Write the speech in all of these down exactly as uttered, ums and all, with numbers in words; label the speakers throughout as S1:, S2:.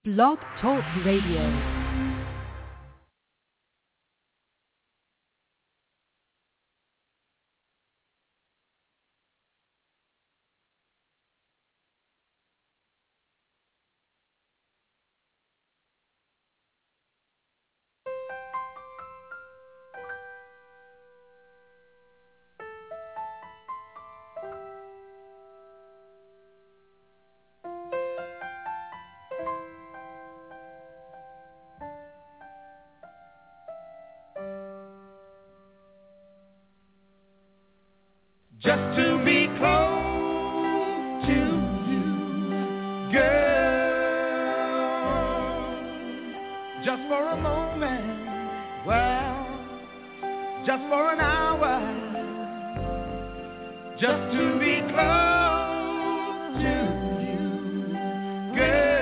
S1: Blog Talk Radio.
S2: Just to be close to you, girl. Just for a moment, well, just for an hour. Just to be close to you, girl.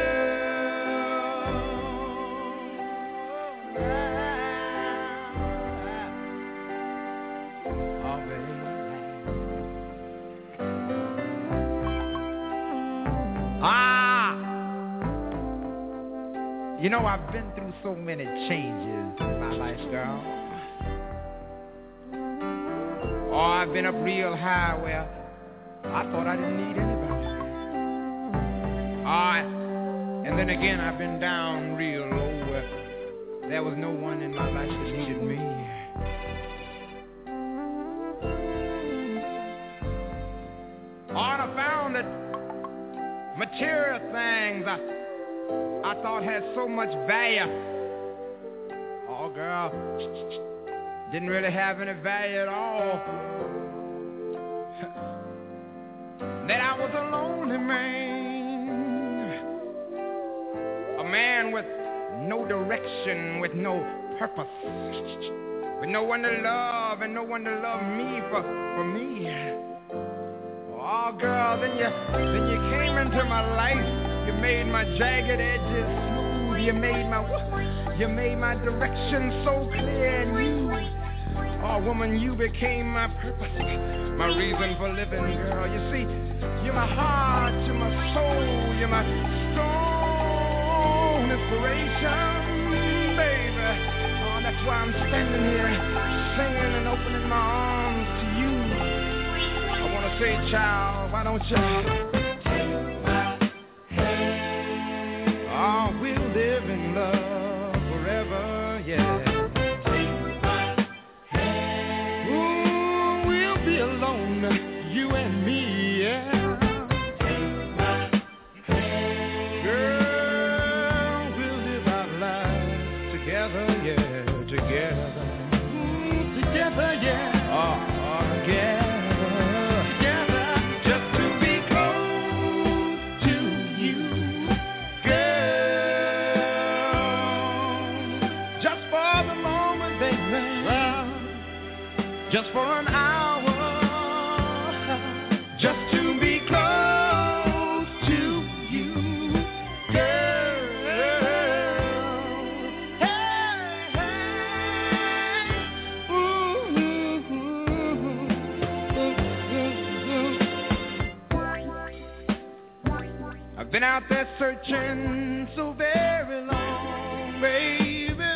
S2: Oh, baby. Ah, you know, I've been through so many changes in my life, girl. Oh, I've been up real high where I thought I didn't need anybody. Ah, and then again, I've been down real low where there was no one in my life that needed me. Oh, and I found that material things I, I thought had so much value. Oh, girl, didn't really have any value at all. That I was a lonely man, a man with no direction, with no purpose, with no one to love and no one to love me for, for me. Oh, girl, then you, then you came into my life. You made my jagged edges smooth. You made my, you made my direction so clear and you, oh, woman, you became my purpose, my reason for living, girl. You see, you're my heart, you're my soul, you're my strong inspiration, baby. Oh, that's why I'm standing here, singing and opening my arms to you. Say, child, why don't you take my hand? Oh, we'll live in love forever, yeah. Take my hand. Ooh, we'll be alone, you and me, yeah. Take my hand. Girl, we'll live our lives together, yeah, together. Ooh, together, yeah. Oh, oh, together. Just for an hour, just to be close to you, girl. Hey, hey, ooh, ooh, ooh, ooh. I've been out there searching so very long, baby,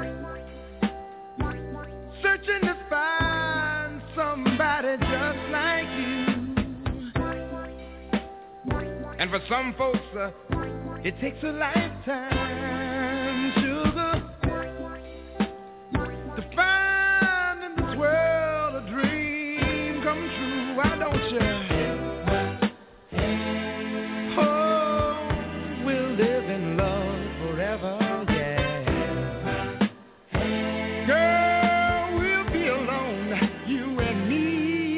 S2: searching to find somebody just like you. And for some folks, uh, it takes a lifetime, sugar, to find in this world a dream come true. Why don't you? Oh, we'll live in love forever, yeah. Girl, we'll be alone, you and me.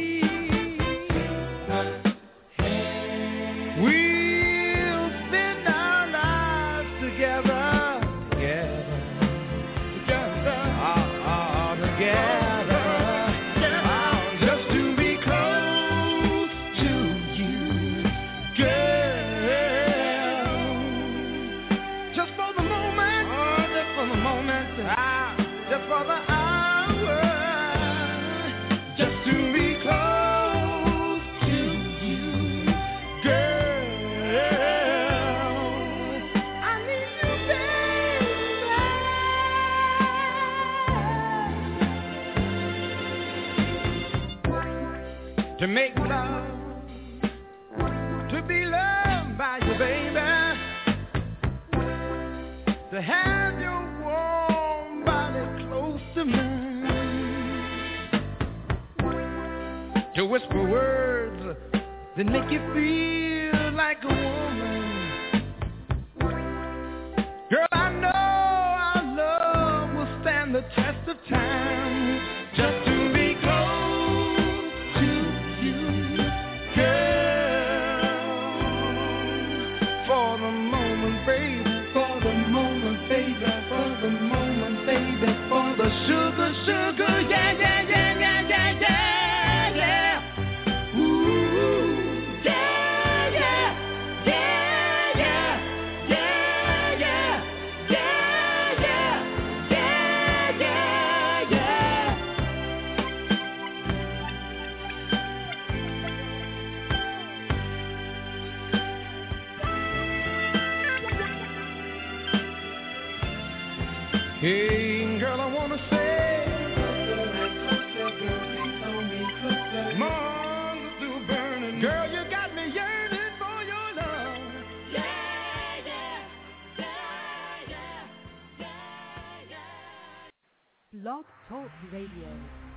S2: We'll spend our lives together, together, together, oh, oh, together. Oh, just to be close to you, girl. Just for the moment, oh, just for the moment, ah, just for the hour, just to be close to you, girl. I need to make love, to be loved by you, baby, to have your warm body close to mine, to whisper words that make you feel like a woman. Girl, I know our love will stand the test of time, just to be close to you, girl. For the moment, baby, for the moment, baby, for the moment, baby, for the sugar, sugar, yeah, yeah, yeah, yeah, yeah, yeah, yeah. Ooh, yeah, yeah, yeah, yeah, yeah, yeah, yeah, yeah, yeah, yeah, yeah. Hey, girl, I wanna say, Mars still burning. Girl, you got me yearning for your love. Yeah, yeah, yeah, yeah, yeah, yeah.
S1: Blog Talk Radio.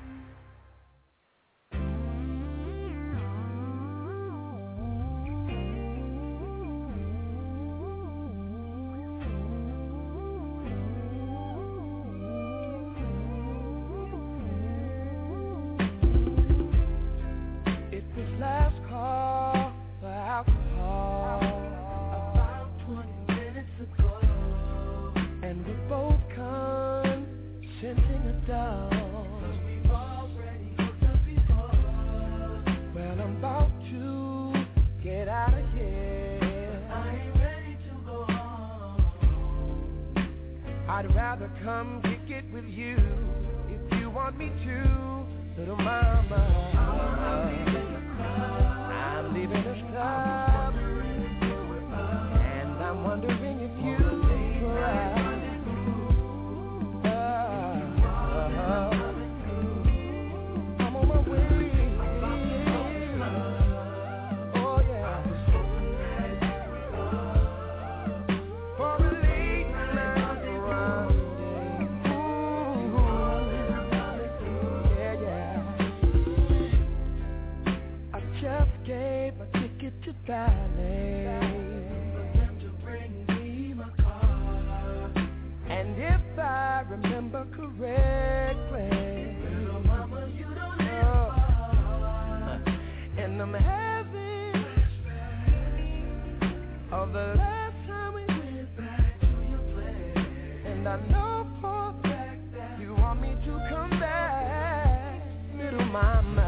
S2: It was last call for alcohol about twenty minutes ago, and we're both consenting a dog. We've already hooked up before. Well, I'm about to get out of here. I ain't ready to go home. I'd rather come kick it with you if you want me to, little mama. I'm leaving the club, and I'm wondering if you cry. I'm on my way. Oh yeah. For a late night rendezvous. Yeah, yeah. I just gave a ticket to ballet for them to bring me my car. And if I remember correctly, little mama, you don't have and I'm having of the last time we went back to your place. And I know for a fact that you want me to come back, little mama.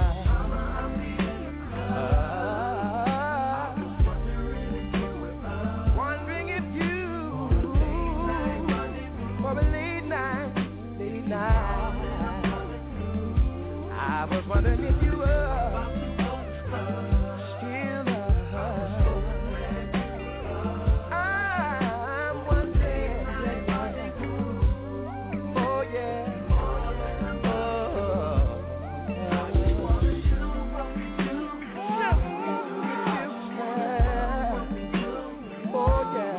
S2: Wondering if you for a late night, late night. I was wondering if you were still love. I'm wondering. Oh yeah. Oh. Oh yeah.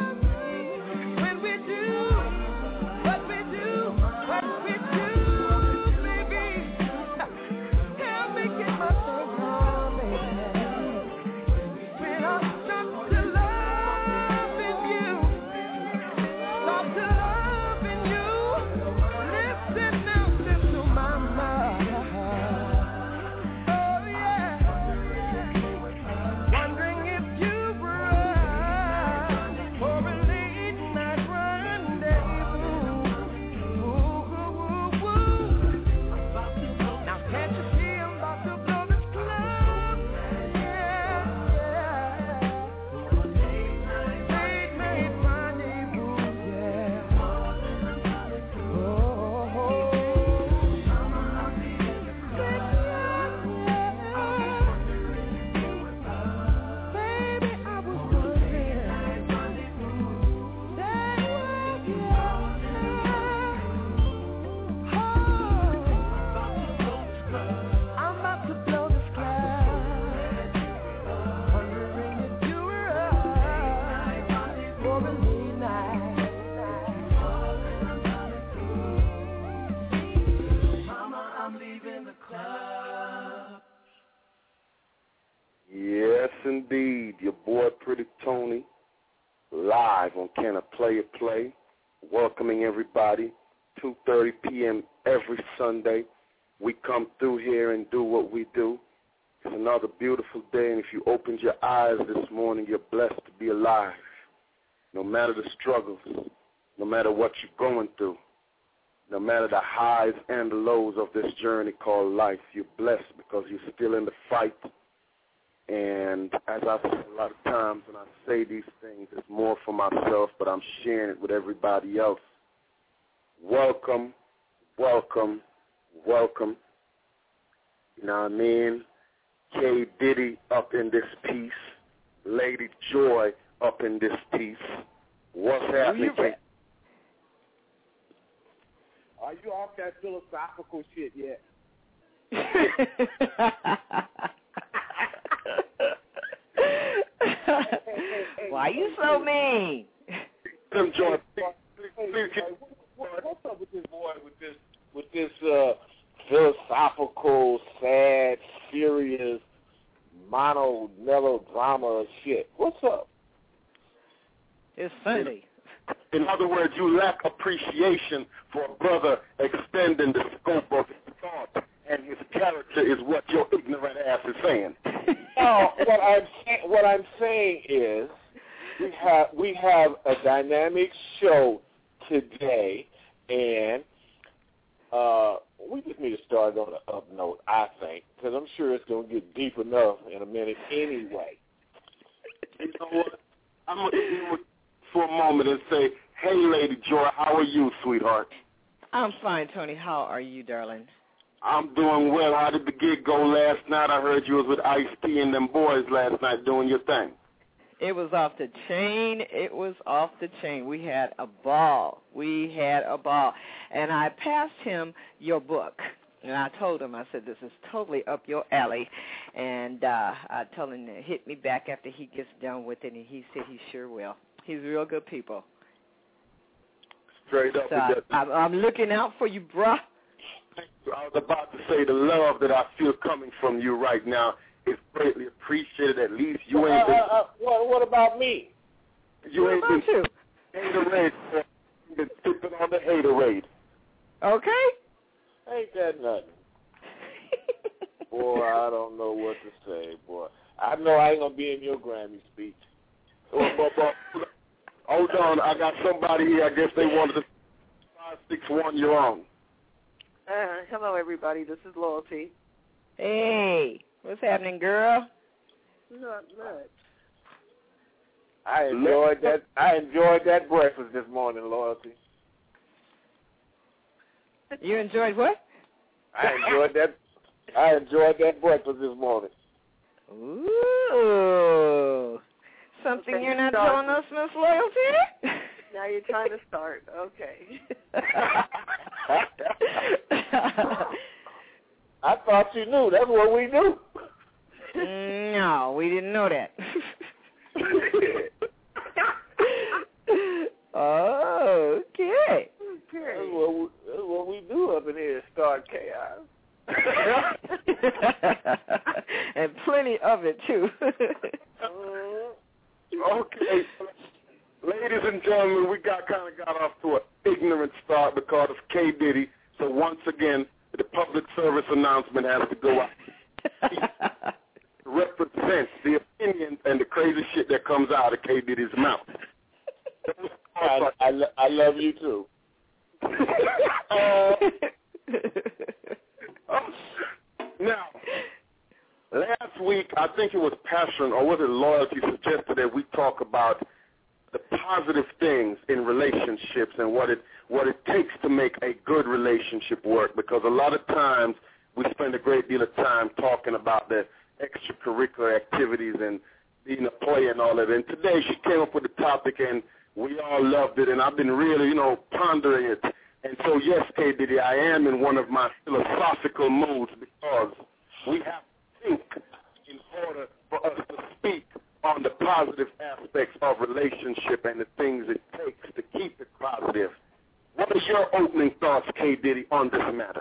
S2: When we do what we do, what we do.
S3: Dirty Tony, live on Can I Play It Play, welcoming everybody, two thirty p.m. every Sunday. We come through here and do what we do. It's another beautiful day, and if you opened your eyes this morning, you're blessed to be alive. No matter the struggles, no matter what you're going through, no matter the highs and the lows of this journey called life, you're blessed because you're still in the fight. And as I've said a lot of times when I say these things, it's more for myself, but I'm sharing it with everybody else. Welcome, welcome, welcome. You know what I mean? K. Diddy up in this piece. Lady Joy up in this piece. What's happening, K?
S4: Are you off that philosophical shit yet?
S5: Why you so mean?
S3: Tim Joy, please,
S4: Hey,
S3: please,
S4: hey, what, what's up with this boy with this with this uh, philosophical, sad, serious, mono melodrama shit? What's up?
S5: It's Sunday.
S3: In other words, you lack appreciation for a brother extending the scope of his thought, and his character is what your ignorant ass is saying.
S4: No, what I'm saying, what I'm saying is, we have we have a dynamic show today, and uh, we just need to start on an up note, I think, because I'm sure it's going to get deep enough in a minute anyway.
S3: You know what? I'm going to ignore for a moment and say, hey, Lady Joy, how are you, sweetheart?
S5: I'm fine, Tony. How are you, darling?
S3: I'm doing well. How did the gig go last night? I heard you was with Ice-T and them boys last night doing your thing.
S5: It was off the chain. It was off the chain. We had a ball. We had a ball. And I passed him your book. And I told him, I said, this is totally up your alley. And uh, I told him to hit me back after he gets done with it. And he said he sure will. He's real good people.
S3: Straight up.
S5: So I, I'm, I'm looking out for you, bruh.
S3: I was about to say the love that I feel coming from you right now is greatly appreciated. At least you
S4: uh,
S3: ain't been...
S4: Uh, uh, what, what about me?
S3: You
S5: what
S3: ain't
S5: about
S3: been...
S5: you?
S3: Haterade. You've been sipping on the haterade.
S5: Okay.
S4: Ain't that nothing? Boy, I don't know what to say, boy. I know I ain't going to be in your Grammy speech.
S3: Oh, but, but, hold on, I got somebody here. I guess they wanted to five six one. You're on.
S6: Uh, hello, everybody. This is Loyalty.
S5: Hey, what's happening, girl?
S6: Not much.
S4: I enjoyed that. I enjoyed that breakfast this morning, Loyalty.
S5: You enjoyed what?
S4: I enjoyed that. I enjoyed that breakfast this morning.
S5: Ooh, something
S6: Okay,
S5: you're not
S6: start.
S5: telling us, Miss Loyalty?
S6: Now you're trying to start. Okay.
S4: I thought you knew. That's what we do.
S5: No, we didn't know that. Oh, okay.
S4: That's what, we, that's what we do up in here, start chaos.
S5: And plenty of it, too.
S3: Okay. Ladies and gentlemen, we got kind of got off to an ignorant start because of K. Diddy. So once again, the public service announcement has to go out. Represents the opinion and the crazy shit that comes out of K. Diddy's mouth.
S4: I, I, lo- I love you too.
S3: uh, now, last week, I think it was Passion, or was it Loyalty, suggested that we talk about the positive things in relationships and what it what it takes to make a good relationship work, because a lot of times we spend a great deal of time talking about the extracurricular activities and being a player and all that. And today she came up with the topic, and we all loved it, and I've been really, you know, pondering it. And so, yes, K. Diddy, I am in one of my philosophical moods because we have to think in order for us to speak on the positive aspects of relationship and the things it takes to keep it positive. What are your opening thoughts, K. Diddy, on this matter?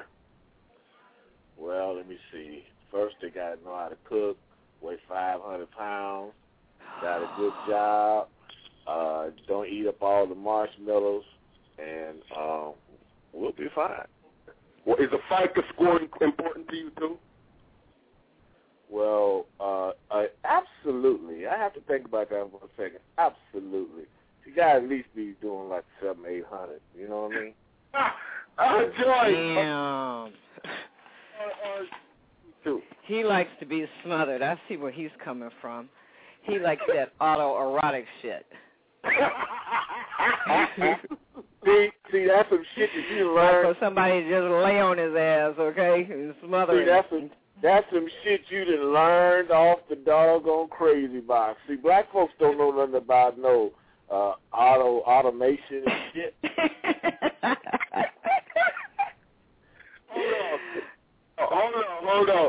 S4: Well, let me see. First, they got to know how to cook, weigh five hundred pounds, got a good job, uh, don't eat up all the marshmallows, and um, we'll be fine.
S3: Well, is the FICA score important to you, too?
S4: Well, uh, uh, absolutely. I have to think about that for a second. Absolutely. You got to at least be doing like seven, eight hundred. You know what I mean?
S3: Oh, Joy.
S5: Damn. He likes to be smothered. I see where he's coming from. He likes that autoerotic shit.
S4: see, see, that's some shit that you learn.
S5: So somebody just lay on his ass, okay, and smother
S4: see, that's some, that's some shit you done learned off the doggone crazy box. See, black folks don't know nothing about no uh, auto automation and shit.
S3: Hold on, hold on.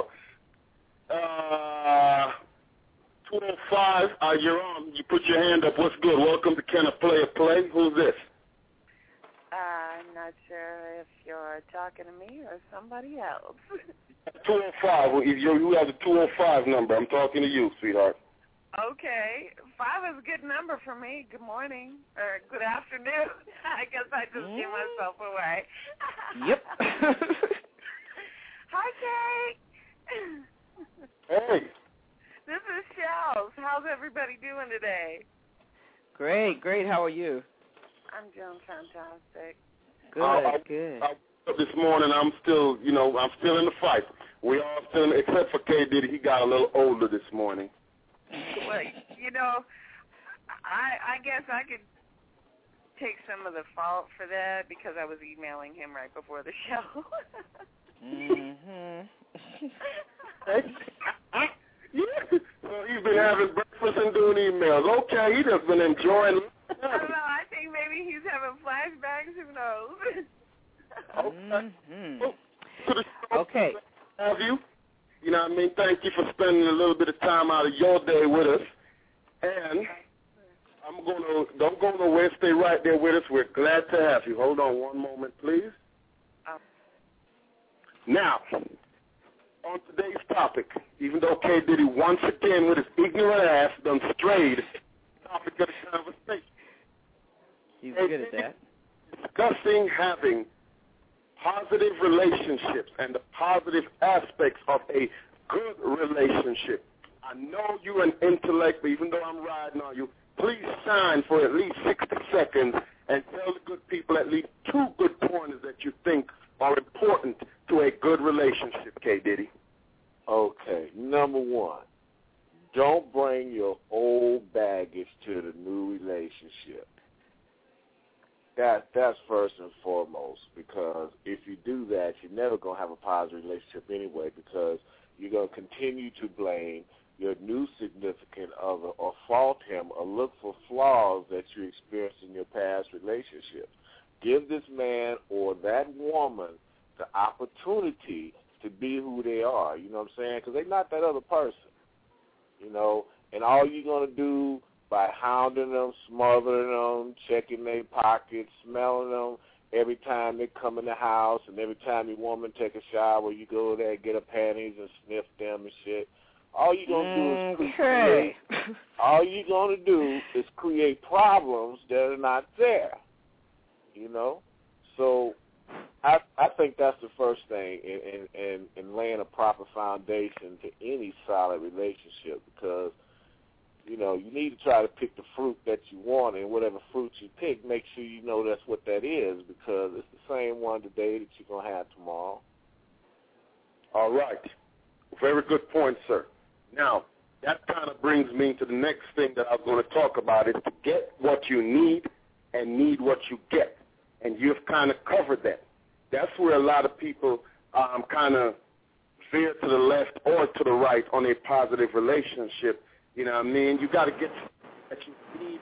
S3: Uh, two oh five, uh, you're on. You put your hand up. What's good? Welcome to Can I Play a Play? Who's this?
S6: Uh, I'm not sure if you're talking to me or somebody else.
S3: two oh five. Well, if you have the two oh five number. I'm talking to you, sweetheart.
S6: Okay. Five is a good number for me. Good morning or good afternoon. I guess I just mm. gave myself away.
S5: Yep.
S6: Hi, Kate.
S3: Hey.
S6: This is Shells. How's everybody doing today?
S5: Great, great. How are you?
S6: I'm doing fantastic.
S5: Good,
S3: uh,
S5: good.
S3: I, I, this morning, I'm still, you know, I'm still in the fight. We all still, in, except for K. Diddy. He got a little older this morning.
S6: Well, you know, I I guess I could take some of the fault for that because I was emailing him right before the show.
S5: mm-hmm.
S3: Yeah. So he's been having breakfast and doing emails. Okay, he just been enjoying.
S6: I don't know. I think maybe he's having flashbacks. Who knows?
S5: Mm-hmm.
S3: Oh,
S5: okay.
S3: Have you? You know what I mean? Thank you for spending a little bit of time out of your day with us. And I'm going to, don't go nowhere. Stay right there with us. We're glad to have you. Hold on one moment, please.
S6: Oh.
S3: Now, on today's topic, even though K. Diddy once again with his ignorant ass done strayed the topic of the conversation.
S5: He's good at that.
S3: Discussing having positive relationships and the positive aspects of a good relationship. I know you're an intellect, but even though I'm riding on you, please shine for at least sixty seconds and tell the good people at least two good pointers that you think are important to a good relationship, K. Diddy.
S4: Okay, number one, don't bring your old baggage to the new relationship. That that's first and foremost, because if you do that, you're never going to have a positive relationship anyway, because you're going to continue to blame your new significant other or fault him or look for flaws that you experienced in your past relationship. Give this man or that woman the opportunity to be who they are, you know what I'm saying, because they're not that other person, you know, and all you're going to do by hounding them, smothering them, checking their pockets, smelling them every time they come in the house, and every time your woman take a shower, you go there and get her panties and sniff them and shit. All you're going to do is create, all you're going to do is create problems that are not there, you know. So I I think that's the first thing in, in, in, in laying a proper foundation to any solid relationship, because you know, you need to try to pick the fruit that you want, and whatever fruit you pick, make sure you know that's what that is, because it's the same one today that you're going to have tomorrow.
S3: All right. Very good point, sir. Now, that kind of brings me to the next thing that I was going to talk about, is to get what you need and need what you get. And you've kind of covered that. That's where a lot of people um, kind of veer to the left or to the right on a positive relationship. You know what I mean? You got to get that you need,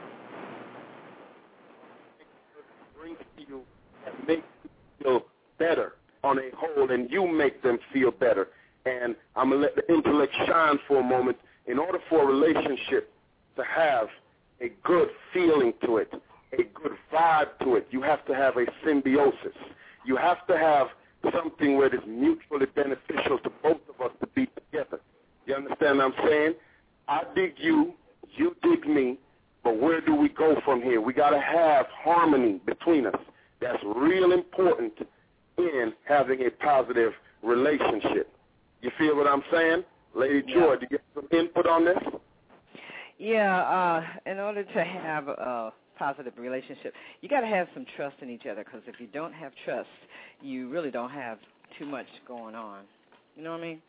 S3: brings to you and makes you feel better on a whole, and you make them feel better. And I'm going to let the intellect shine for a moment. In order for a relationship to have a good feeling to it, a good vibe to it, you have to have a symbiosis. You have to have something where it is mutually beneficial to both of us to be together. You understand what I'm saying? I dig you, You dig me, but where do we go from here? We got to have harmony between us. That's real important in having a positive relationship. You feel what I'm saying? Lady
S5: Yeah.
S3: Joy, do you get some input on this?
S5: Yeah, uh, in order to have a positive relationship, you got to have some trust in each other, because if you don't have trust, you really don't have too much going on. You know what I mean?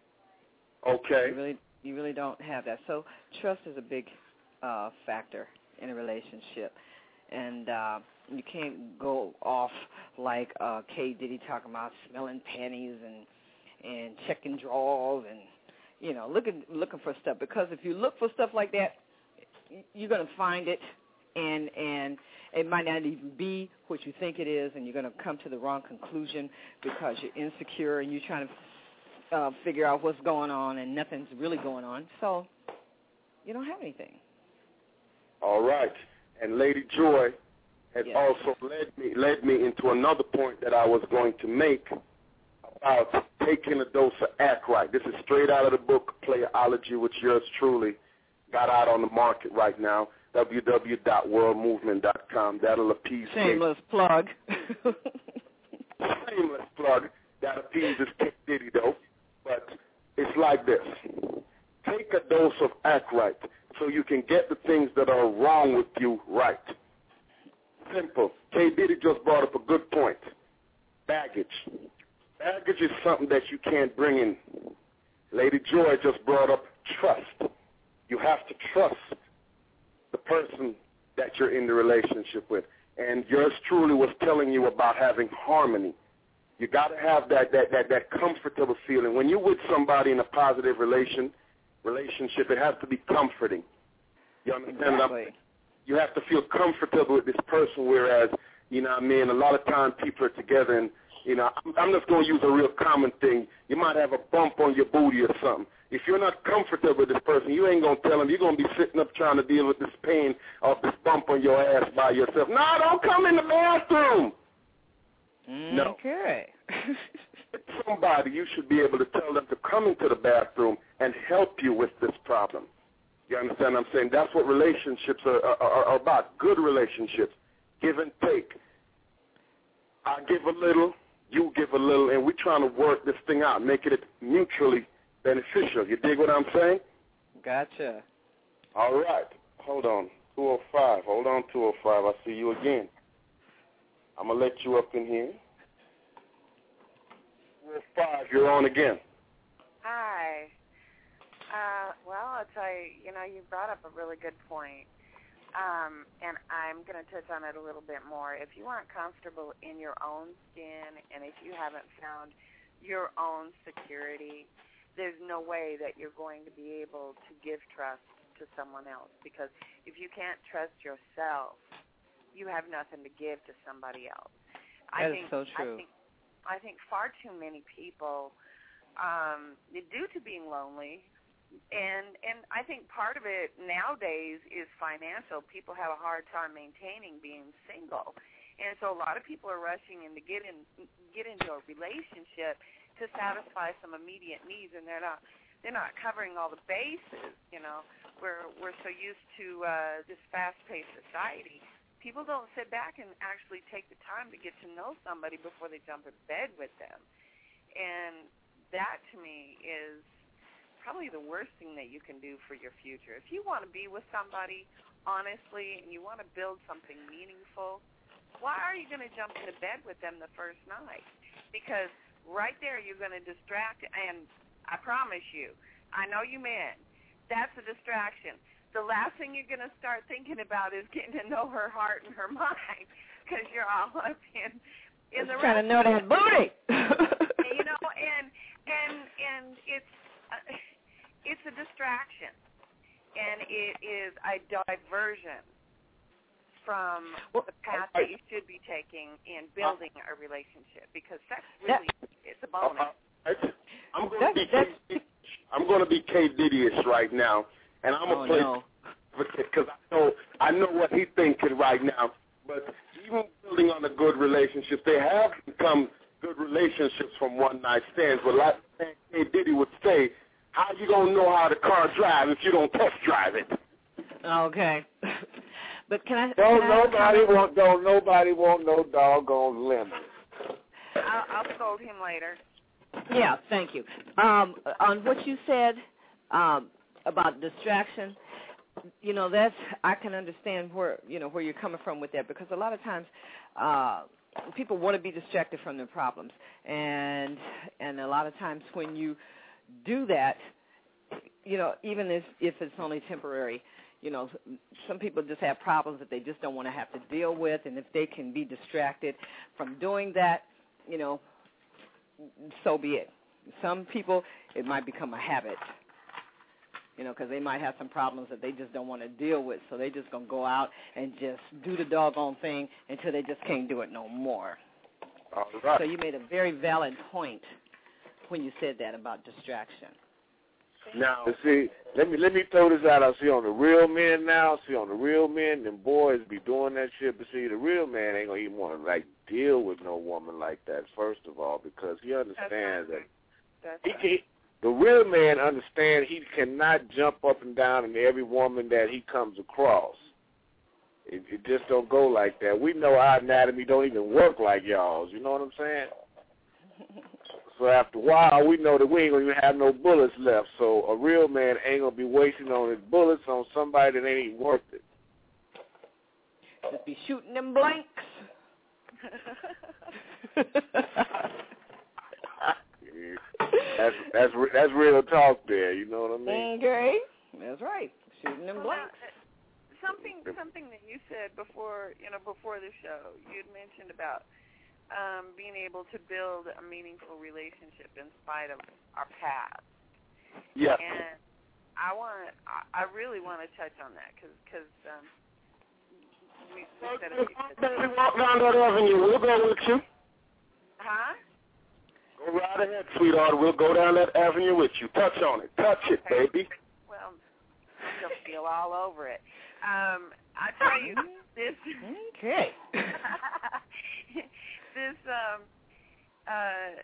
S3: Okay.
S5: You really, you really don't have that. So trust is a big uh, factor in a relationship, and uh, you can't go off like uh, K. Diddy talking about smelling panties and and checking drawers and, you know, looking looking for stuff, because if you look for stuff like that, you're going to find it, and and it might not even be what you think it is, and you're going to come to the wrong conclusion because you're insecure and you're trying to uh, figure out what's going on, and nothing's really going on. So you don't have anything.
S3: All right. And Lady Joy has
S5: Yes.
S3: also led me led me into another point that I was going to make about taking a dose of Act Right. This is straight out of the book Playology, which yours truly got out on the market right now, w w w dot world movement dot com. That'll appease
S5: Shameless plug.
S3: Shameless plug. That appeases K. Diddy, though. But it's like this. Take a dose of Act Right so you can get the things that are wrong with you right. Simple. K. Diddy just brought up a good point. Baggage. Baggage is something that you can't bring in. Lady Joy just brought up trust. You have to trust the person that you're in the relationship with. And yours truly was telling you about having harmony. You got to have that, that, that, that comfortable feeling. When you're with somebody in a positive relation relationship, it has to be comforting. You understand?
S5: Exactly.
S3: You have to feel comfortable with this person, whereas, you know what I mean, a lot of times people are together and, you know, I'm, I'm just going to use a real common thing. You might have a bump on your booty or something. If you're not comfortable with this person, you ain't going to tell them. You're going to be sitting up trying to deal with this pain of this bump on your ass by yourself. No, don't come in the bathroom. No.
S5: Okay.
S3: Somebody, you should be able to tell them to come into the bathroom and help you with this problem. You understand what I'm saying? That's what relationships are, are, are about, good relationships, give and take. I give a little, you give a little, and we're trying to work this thing out, making it mutually beneficial. You dig what I'm saying?
S5: Gotcha.
S3: All right. Hold on. two oh five. Hold on, two oh five. I see you again. I'm going to let you up in here. two oh five, you're on again.
S6: Hi. Uh, well, I'll tell you, you know, you brought up a really good point, um, and I'm going to touch on it a little bit more. If you aren't comfortable in your own skin, and if you haven't found your own security, there's no way that you're going to be able to give trust to someone else, because if you can't trust yourself, you have nothing to give to somebody else. I
S5: That
S6: think,
S5: is so true.
S6: I think, I think far too many people, um, due to being lonely, and and I think part of it nowadays is financial. People have a hard time maintaining being single, and so a lot of people are rushing in to get in get into a relationship to satisfy some immediate needs, and they're not they're not covering all the bases. You know, we're we're so used to uh, this fast-paced society. People don't sit back and actually take the time to get to know somebody before they jump in bed with them, and that to me is probably the worst thing that you can do for your future. If you want to be with somebody honestly and you want to build something meaningful, why are you going to jump into bed with them the first night? Because right there you're going to distract, and I promise you, I know you men, that's a distraction. The last thing you're going to start thinking about is getting to know her heart and her mind, because you're all up in in the
S5: trying to know that booty.
S6: You know, and and and it's uh, it's a distraction, and it is a diversion from
S3: Well,
S6: the path
S3: I-
S6: that you should be taking in building a relationship, because sex really is a bonus.
S3: Uh, uh, I'm going to
S5: That's-
S3: be
S5: that's-
S3: K- I'm going to be K. Diddy-ish right now, and I'm
S5: Oh,
S3: going to play
S5: no.
S3: because I know I know what he's thinking right now. But even building on a good relationship, they have become good relationships from one night stands. But like K. Diddy would say, how you gonna know how the car drive if you don't test drive it?
S5: Okay. But can I?
S4: Don't
S5: can I
S4: nobody
S5: comment?
S4: want. Don't nobody want no doggone lemon.
S6: I'll, I'll scold him later.
S5: Yeah, thank you. Um, on what you said um, about distraction, you know, that's I can understand where you know where you're coming from with that, because a lot of times uh, people want to be distracted from their problems, and and a lot of times when you do that, you know, even if if it's only temporary. You know, some people just have problems that they just don't want to have to deal with, and if they can be distracted from doing that, you know, so be it. Some people, it might become a habit, you know, because they might have some problems that they just don't want to deal with, so they just going to go out and just do the doggone thing until they just can't do it no more.
S4: All right.
S5: So you made a very valid point when you said that about distraction.
S4: Now, see, let me let me throw this out. I see on the real men now. See on the real men, them boys be doing that shit. But see, the real man ain't gonna even want to like deal with no woman like that. First of all, because he understands that
S6: That's
S4: he
S6: right.
S4: can. The real man understands he cannot jump up and down in every woman that he comes across. It, it just don't go like that. We know our anatomy don't even work like y'all's. You know what I'm saying? So after a while, we know that we ain't going to even have no bullets left. So a real man ain't going to be wasting on his bullets on somebody that ain't even worth it.
S5: Just be shooting them blanks.
S4: that's that's that's real talk there. You know what I mean?
S5: Okay, that's right. Shooting them
S6: Well,
S5: blanks.
S6: now, something something that you said before, you know, before the show, you had mentioned about um, being able to build a meaningful relationship in spite of our past.
S3: Yeah.
S6: And I want, I, I really want to touch on that because, because um, we, we said a few
S3: Baby, walk down that avenue. We'll go with you.
S6: Huh?
S3: Go right ahead, sweetheart. We'll go down that avenue with you. Touch on it. Touch it,
S6: Okay.
S3: baby.
S6: Well, you'll feel all over it. Um, I tell you, this.
S5: Okay.
S6: this um uh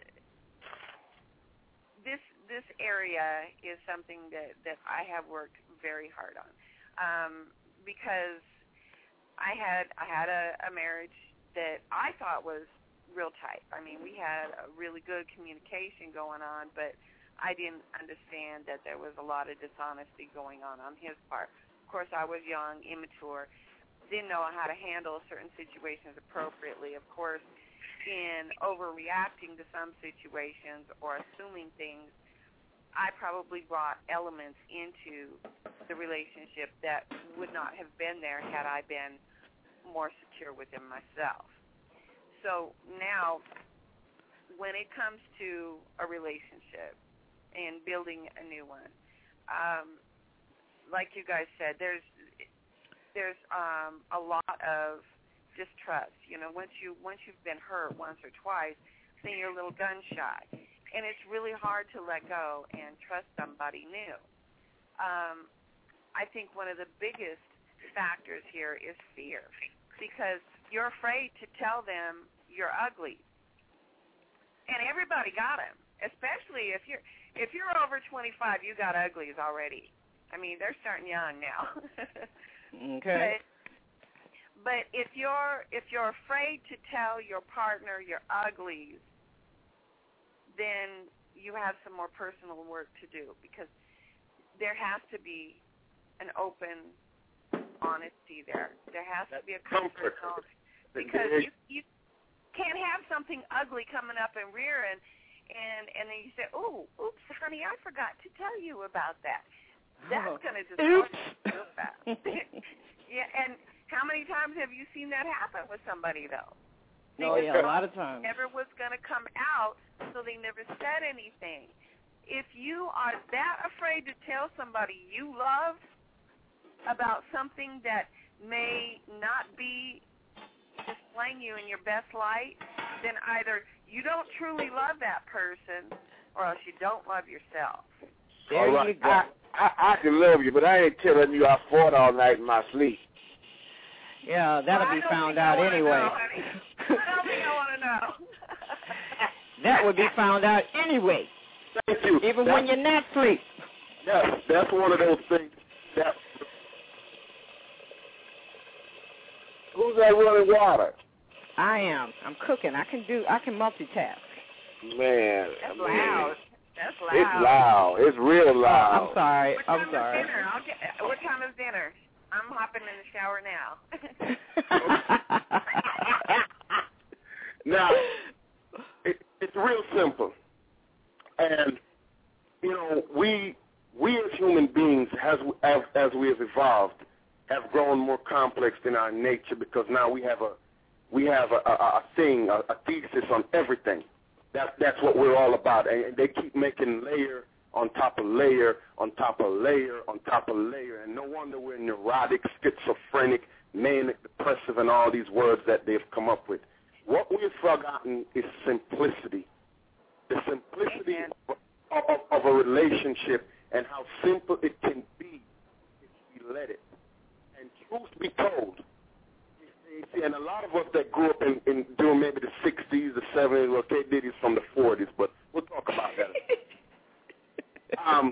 S6: this this area is something that that I have worked very hard on, um, because I had I had a, a marriage that I thought was real tight. I mean, we had a really good communication going on, but I didn't understand that there was a lot of dishonesty going on on his part. Of course, I was young, immature, didn't know how to handle certain situations appropriately. Of course, in overreacting to some situations or assuming things, I probably brought elements into the relationship that would not have been there had I been more secure within myself. So now, when it comes to a relationship and building a new one, um, like you guys said, there's there's um, a lot of distrust. You know, once you once you've been hurt once or twice, then you're a little gun shy, and it's really hard to let go and trust somebody new. Um, I think one of the biggest factors here is fear, because you're afraid to tell them you're ugly, and everybody got them. Especially if you're if you're over twenty-five, you got uglies already. I mean, they're starting young now.
S5: Okay.
S6: But, but if you're if you're afraid to tell your partner you're uglies, then you have some more personal work to do, because there has to be an open honesty there. There has to be a comfort zone, because you you can't have something ugly coming up and rearing, and and then you say, "Oh, oops, honey, I forgot to tell you about that." That's
S5: Oh.
S6: going to destroy you real fast. Yeah, and how many times have you seen that happen with somebody, though?
S5: Oh, yeah, a lot of times.
S6: Never was going to come out, so they never said anything. If you are that afraid to tell somebody you love about something that may not be displaying you in your best light, then either you don't truly love that person, or else you don't love yourself.
S5: There
S4: all right.
S5: you go.
S4: I, I, I can love you, but I ain't telling you I fought all night in my sleep.
S5: Yeah, that'll
S6: well,
S5: be
S6: I
S5: found
S6: don't
S5: out
S6: think I
S5: anyway.
S6: wanna know, honey. I don't think I want to know.
S5: That would be found out anyway,
S3: Thank you.
S5: even
S3: that's,
S5: when you're not asleep.
S3: Yes, that's one of those things that
S4: Who's that running water?
S5: I am. I'm cooking. I can do. I can multitask.
S4: Man,
S6: That's
S4: I mean,
S6: loud. That's loud.
S4: It's loud. It's real loud.
S5: Oh, I'm sorry.
S6: What time
S5: I'm sorry.
S6: Is dinner? I'll get, what time is dinner? I'm hopping in the shower now.
S3: Now, it, it's real simple. And, you know, we we as human beings, as, as, as we have evolved, have grown more complex in our nature because now we have a we have a, a, a thing, a, a thesis on everything. That's, that's what we're all about. And they keep making layer on top of layer on top of layer on top of layer. And no wonder we're neurotic, schizophrenic, manic, depressive, and all these words that they've come up with. What we've forgotten is simplicity. The simplicity of, of, of a relationship and how simple it can be if we let it. And truth be told, you see, and a lot of us that grew up in, in during maybe the sixties, the seventies, well, K. Diddy's from the forties, but we'll talk about that. um,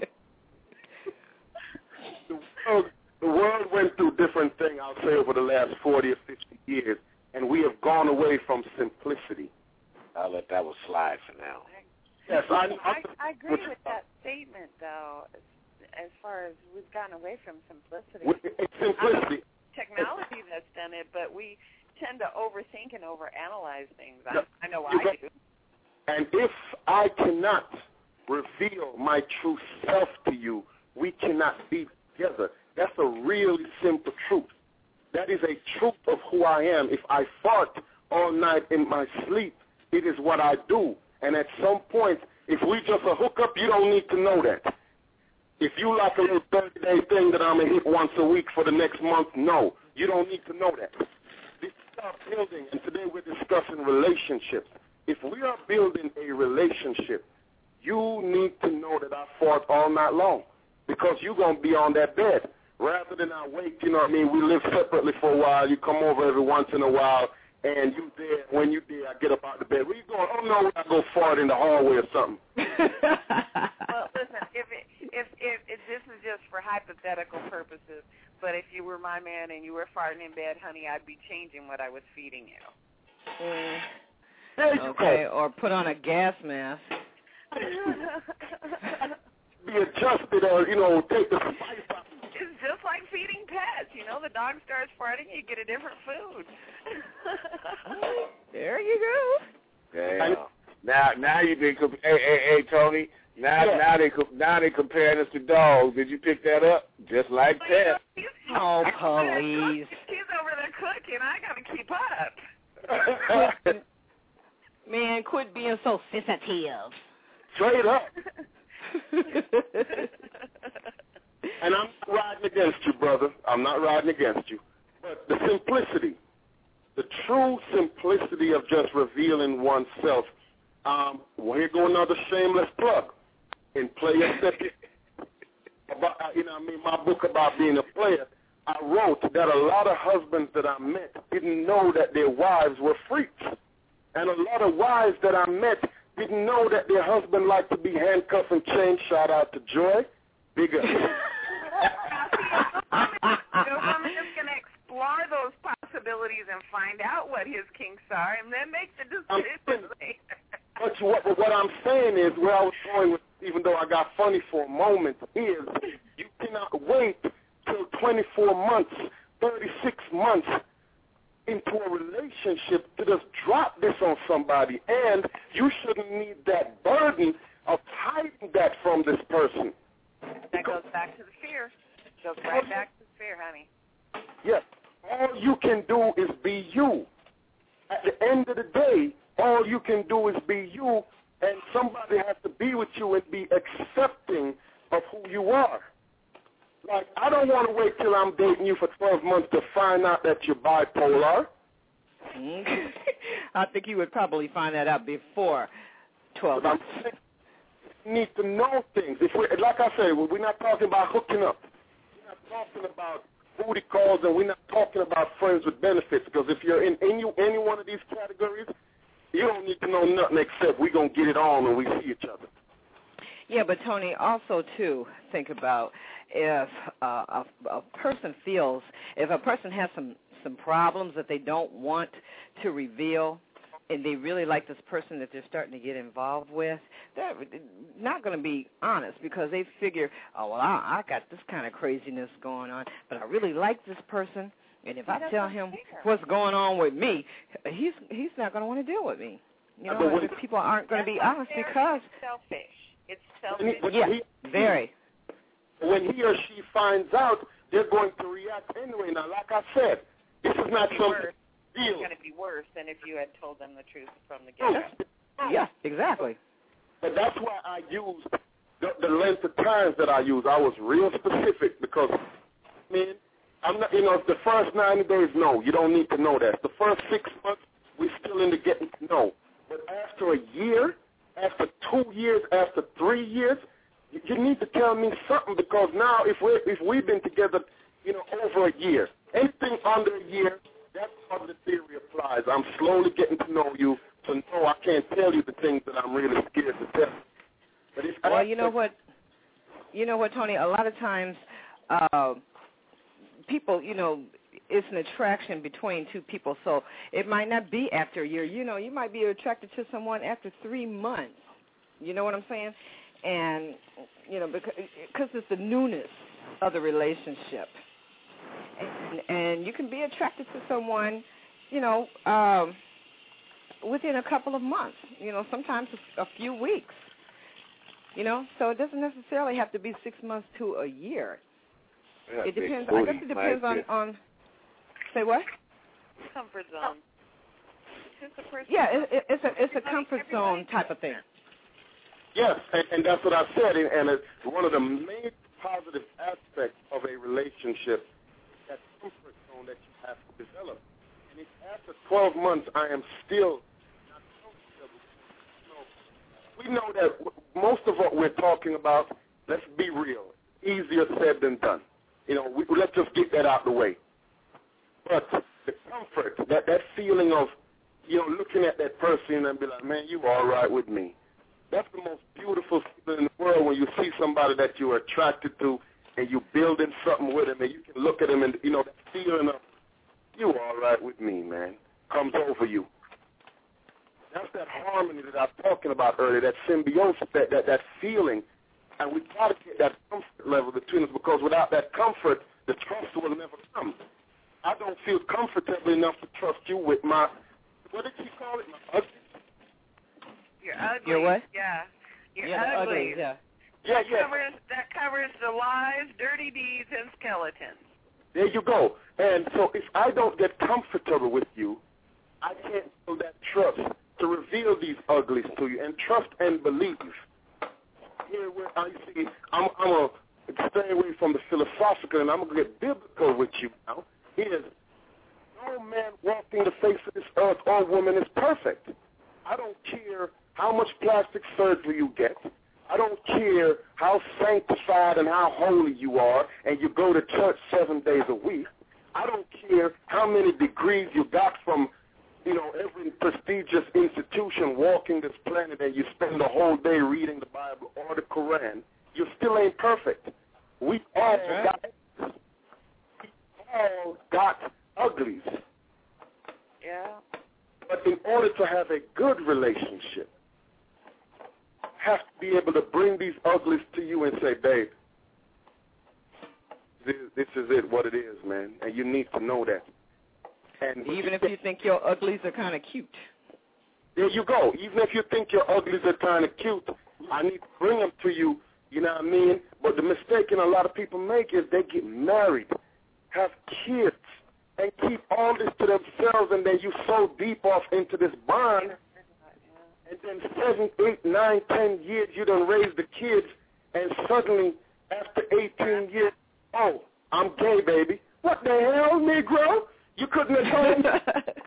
S3: the, world, the world went through different things, I'll say, over the last forty or fifty years, and we have gone away from simplicity.
S4: I'll let that one slide for now.
S3: Yes, I,
S6: I, I agree with that statement, though, as, as far as we've gotten away from simplicity.
S3: It's simplicity.
S6: Technology that's done it, but we tend to overthink and overanalyze things. I,
S3: Yeah.
S6: I know
S3: You
S6: I
S3: got-
S6: do.
S3: And if I cannot reveal my true self to you, we cannot be together. That's a really simple truth. That is a truth of who I am. If I fart all night in my sleep, it is what I do. And at some point, if we just a hookup, you don't need to know that. If you like a little thirty-day thing that I'm going to hit once a week for the next month, no. You don't need to know that. This is about building, and today we're discussing relationships. If we are building a relationship, you need to know that I fought all night long because you're going to be on that bed. Rather than I wait, you know what I mean, we live separately for a while. You come over every once in a while, and you there. When you there, I get up out the bed. Where you going? Oh, no, I go fart in the hallway or something.
S6: Well, listen, if, it, if, if, if this is just for hypothetical purposes, but if you were my man and you were farting in bed, honey, I'd be changing what I was feeding you.
S5: Mm.
S3: There you
S5: Okay,
S3: go.
S5: or put on a gas mask.
S3: Be adjusted or, you know, take the spice out.
S6: It's just like feeding pets. You know, the dog starts farting, you get a different food.
S5: There you go.
S4: Yeah. Now, now you been comp- hey, hey, hey, Tony. Now,
S3: Yeah.
S4: now they com- now they comparing us to dogs. Did you pick that up? Just like
S6: Well, you know,
S4: pets.
S6: he's-
S5: Oh,
S6: he's over there
S5: please.
S6: cooking. He's over there cooking. I got to keep up.
S5: Man, quit being so sensitive.
S3: Straight up. And I'm not riding against you, brother. I'm not riding against you. But the simplicity, the true simplicity of just revealing oneself. Um, well, here go another shameless plug. In Player Second, about, you know, I mean, my book about being a player, I wrote that a lot of husbands that I met didn't know that their wives were freaks. And a lot of wives that I met didn't know that their husband liked to be handcuffed and chained. Shout out to Joy. Big up.
S6: The woman is going to explore those possibilities and find out what his kinks are and then make the decision later.
S3: But what, what I'm saying is, where I was going with, even though I got funny for a moment, is you cannot wait till twenty-four months, thirty-six months into a relationship to just drop this on somebody. And you shouldn't need that burden of hiding that from this person.
S6: That goes back to the fear. Goes right back to the fear, honey.
S3: Yes. All you can do is be you. At the end of the day, all you can do is be you, and somebody has to be with you and be accepting of who you are. Like, I don't want to wait till I'm dating you for twelve months to find out that you're bipolar.
S5: I think you would probably find that out before twelve months.
S3: You need to know things. If we, like I said, we're not talking about hooking up. We're not talking about booty calls, and we're not talking about friends with benefits, because if you're in any, any one of these categories, you don't need to know nothing except we're going to get it on when we see each other.
S5: Yeah, but Tony, also, too, think about if uh, a, a person feels, if a person has some, some problems that they don't want to reveal, and they really like this person that they're starting to get involved with, they're not going to be honest because they figure, oh, well, I, I got this kind of craziness going on, but I really like this person, and if I tell him what's going on with me, he's he's not going to want to deal with me. You know, and people aren't going to be honest because
S6: it's selfish. It's selfish.
S3: When he,
S5: yeah,
S3: he,
S5: very.
S3: When he or she finds out, they're going to react anyway. Now, like I said, this is not something
S6: It's
S3: real.
S6: going to be worse than if you had told them the truth from the get-go.
S5: Yeah, exactly.
S3: But that's why I used the, the length of times that I used. I was real specific because, I mean, I'm not, you know, the first ninety days, no, you don't need to know that. The first six months, we're still in the getting to know. But after a year, after two years, after three years, you, you need to tell me something because now if we if we've been together, you know, over a year, anything under a year, that's how the theory applies. I'm slowly getting to know you, so no, I can't tell you the things that I'm really scared to tell. But if
S5: well,
S3: I,
S5: you know what, you know what, Tony. A lot of times, uh, people, you know, it's an attraction between two people. So it might not be after a year. You know, you might be attracted to someone after three months. You know what I'm saying? And you know, because because it's the newness of the relationship. And, and you can be attracted to someone, you know, um, within a couple of months. You know, sometimes a few weeks. You know, so it doesn't necessarily have to be six months to a year.
S4: Yeah,
S5: it depends. I guess it depends on, on. Say what?
S6: Comfort zone. It's just a person.
S5: Yeah, it, it, it's a it's a comfort zone type of thing.
S3: Yes, and, and that's what I said. And, and it's one of the main positive aspects of a relationship, that comfort zone that you have to develop. And if after twelve months I am still not comfortable, you know, we know that w- most of what we're talking about, let's be real, easier said than done. You know, we, let's just get that out the way. But the comfort, that, that feeling of, you know, looking at that person and be like, man, you all right with me. That's the most beautiful feeling in the world when you see somebody that you're attracted to and you're building something with them and you can look at them and, you know, that feeling of, you all right with me, man, comes over you. That's that harmony that I was talking about earlier, that symbiosis, that, that, that feeling. And we've got to get that comfort level between us because without that comfort, the trust will never come. I don't feel comfortable enough to trust you with my, what did she call it, my ugly?
S6: You're ugly.
S5: You're what?
S6: Yeah. You're
S5: yeah,
S6: ugly.
S5: ugly. Yeah.
S3: Yeah,
S6: that
S3: yeah.
S6: Covers, that covers the lies, dirty deeds, and skeletons.
S3: There you go. And so if I don't get comfortable with you, I can't build that trust to reveal these uglies to you. And trust and believe. Here, where I see, I'm, I'm going to stay away from the philosophical, and I'm going to get biblical with you now. Is no man walking the face of this earth or woman is perfect. I don't care how much plastic surgery you get. I don't care how sanctified and how holy you are and you go to church seven days a week. I don't care how many degrees you got from, you know, every prestigious institution walking this planet and you spend the whole day reading the Bible or the Quran. You still ain't perfect. We all
S5: right.
S3: got we all got uglies.
S6: Yeah.
S3: But in order to have a good relationship, have to be able to bring these uglies to you and say, babe, this, this is it, what it is, man, and you need to know that. And
S5: Even if you think your uglies are kind of cute.
S3: There you go. Even if you think your uglies are kind of cute, I need to bring them to you, you know what I mean? But the mistake a lot of people make is they get married, have kids, and keep all this to themselves, and then you so deep off into this bond, and then seven, eight, nine, ten years you done raise the kids, and suddenly after eighteen years, oh, I'm gay, baby. What the hell, Negro? You couldn't have told me.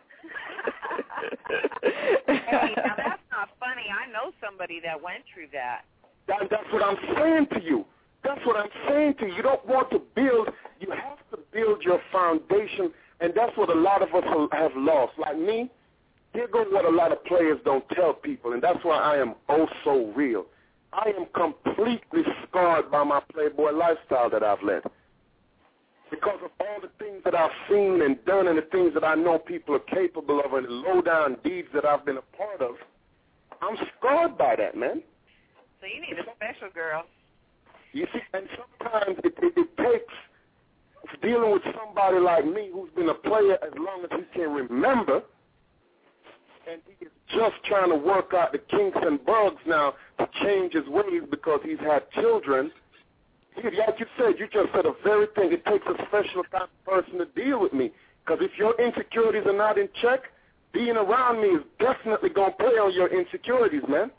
S6: Hey, now that's not funny. I know somebody that went through that.
S3: that. That's what I'm saying to you. That's what I'm saying to you. You don't want to build. You have to build your foundation, and that's what a lot of us have lost. Like me, here goes what a lot of players don't tell people, and that's why I am oh so real. I am completely scarred by my playboy lifestyle that I've led. because of all the things that I've seen and done and the things that I know people are capable of and the low-down deeds that I've been a part of, I'm scarred by that, man.
S6: So you need a special girl.
S3: You see, and sometimes it, it, it takes dealing with somebody like me who's been a player as long as he can remember, and he is just trying to work out the kinks and bugs now to change his ways because he's had children. He, like you said, you just said a very thing. It takes a special kind of person to deal with me because if your insecurities are not in check, being around me is definitely going to play on your insecurities, man.